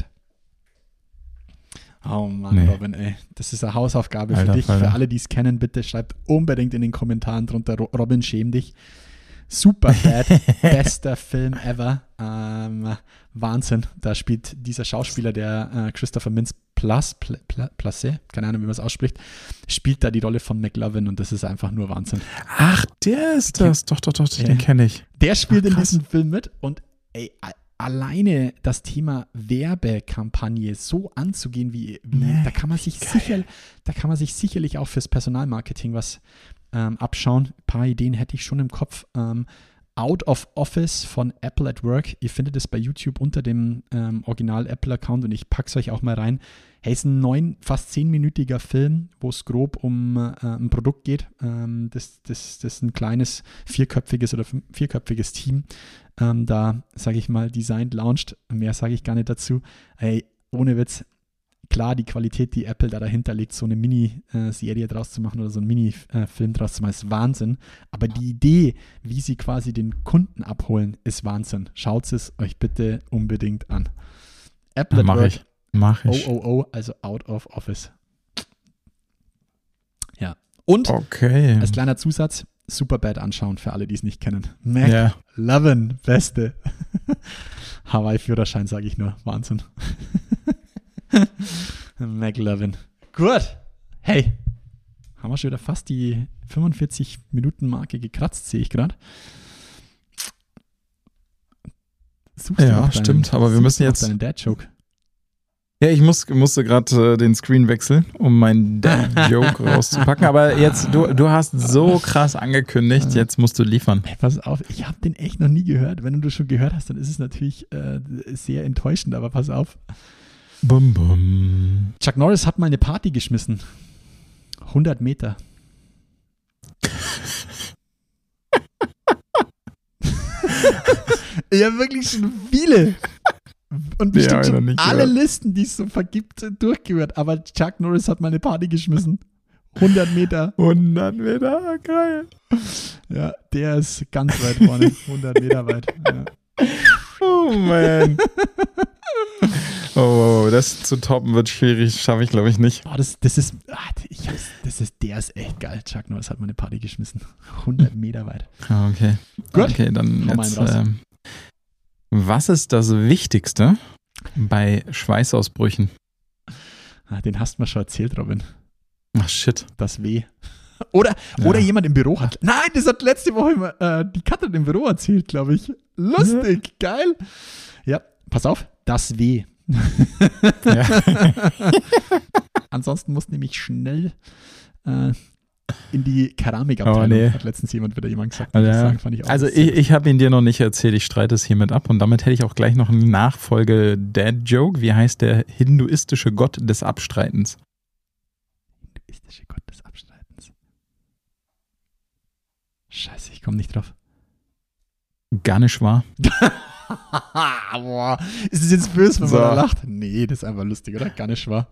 Oh Mann, Nee. Robin, ey. Das ist eine Hausaufgabe Alter, für dich. Alter. Für alle, die es kennen, bitte schreibt unbedingt in den Kommentaren drunter. Ro- Robin, schäm dich. Superbad, bester Film ever. Ähm, Wahnsinn. Da spielt dieser Schauspieler, der äh, Christopher Mintz Plus, Pl- Pl- Place, keine Ahnung, wie man es ausspricht, spielt da die Rolle von McLovin und das ist einfach nur Wahnsinn. Ach, der ist das. Doch, doch, doch, Ja. den kenne ich. Der spielt Ach, in krass. diesem Film mit und ey, alleine das Thema Werbekampagne so anzugehen, wie, wie Nee, da kann man sich geil. sicher, da kann man sich sicherlich auch fürs Personalmarketing was ähm, abschauen. Ein paar Ideen hätte ich schon im Kopf. Ähm, Out of Office von Apple at Work. Ihr findet es bei YouTube unter dem ähm, Original Apple-Account und ich packe es euch auch mal rein. Hey, ist ein neun, fast zehnminütiger Film, wo es grob um äh, ein Produkt geht. Ähm, das, das, das ist ein kleines vierköpfiges oder fünf, vierköpfiges Team ähm, da, sage ich mal, designt, launched. Mehr sage ich gar nicht dazu. Hey, ohne Witz, klar, die Qualität, die Apple da dahinter legt, so eine Mini-Serie draus zu machen oder so einen Mini-Film draus zu machen, ist Wahnsinn. Aber die Idee, wie sie quasi den Kunden abholen, ist Wahnsinn. Schaut es euch bitte unbedingt an. Apple at Mach Work. ich. Mach ich. O O O, also Out of Office. Ja. Und Okay. als kleiner Zusatz, Superbad anschauen für alle, die es nicht kennen. Mac Ja. Lovin, beste. Hawaii-Führerschein, sage ich nur. Wahnsinn. McLovin. Gut. Hey, haben wir schon wieder fast die fünfundvierzig Minuten Marke gekratzt, sehe ich gerade. Ja, stimmt, aber wir müssen jetzt- deinen Dad-Joke. Ja, ich muss, musste gerade äh, den Screen wechseln, um meinen Dad-Joke rauszupacken. Aber jetzt, du, du hast so krass angekündigt, jetzt musst du liefern. Hey, pass auf, ich habe den echt noch nie gehört. Wenn du schon gehört hast, dann ist es natürlich äh, sehr enttäuschend, aber pass auf. Bum, bum. Chuck Norris hat mal eine Party geschmissen. hundert Meter. Ich habe wirklich schon viele und Ja, bestimmt hab ich noch schon nicht alle gehört. Listen, die es so vergibt, durchgehört. Aber Chuck Norris hat mal eine Party geschmissen. hundert Meter. hundert Meter, geil. Ja, der ist ganz weit vorne. hundert Meter weit. Ja. Oh, man. Oh, das zu toppen wird schwierig, schaffe ich glaube ich nicht. Oh, das, das ist, ah, ich hab's, das ist, der ist echt geil. Chuck Norris hat mal eine Party geschmissen. hundert Meter weit. Ah, okay. Gut. Okay, dann Hau mal jetzt. einen raus. Ähm, was ist das Wichtigste bei Schweißausbrüchen? Ah, den hast du mir schon erzählt, Robin. Ach shit. Das Weh. Oder, Ja. oder jemand im Büro hat. Nein, das hat letzte Woche immer, äh, die Katrin im Büro erzählt, glaube ich. Lustig, geil. Ja, pass auf, das Weh. Ja. Ansonsten muss nämlich schnell äh, in die Keramikabteilung, Oh, nee. hat letztens jemand wieder jemand gesagt. Ja. Das sagen, fand ich auch Also sehr ich, lustig. ich habe ihn dir noch nicht erzählt, ich streite es hiermit ab und damit hätte ich auch gleich noch eine Nachfolge Dad-Joke. Wie heißt der hinduistische Gott des Abstreitens? Hinduistische Gott des Abstreitens. Scheiße, ich komme nicht drauf. Ganeshwar. Boah, ist es jetzt böse, wenn So. man da lacht? Nee, das ist einfach lustig, oder? Gar nicht wahr.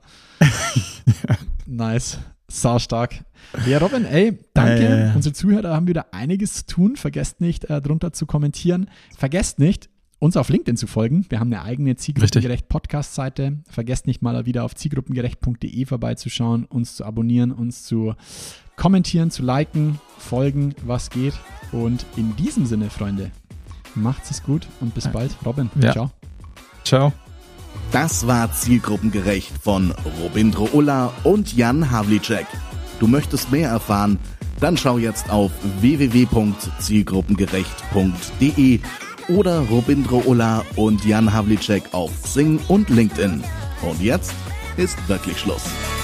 Nice. Sau stark. Ja, Robin, ey, danke. Äh. Unsere Zuhörer haben wieder einiges zu tun. Vergesst nicht, äh, drunter zu kommentieren. Vergesst nicht, uns auf LinkedIn zu folgen. Wir haben eine eigene Zielgruppengerecht Podcast-Seite. Vergesst nicht mal wieder auf zielgruppengerecht punkt de vorbeizuschauen, uns zu abonnieren, uns zu kommentieren, zu liken, folgen, was geht. Und in diesem Sinne, Freunde, macht's es gut und bis bald. Robin, Ja. ciao. Ciao. Das war Zielgruppengerecht von Robindro Ulla und Jan Havlicek. Du möchtest mehr erfahren? Dann schau jetzt auf w w w punkt zielgruppengerecht punkt de oder Robindro Ulla und Jan Havlicek auf Xing und LinkedIn. Und jetzt ist wirklich Schluss.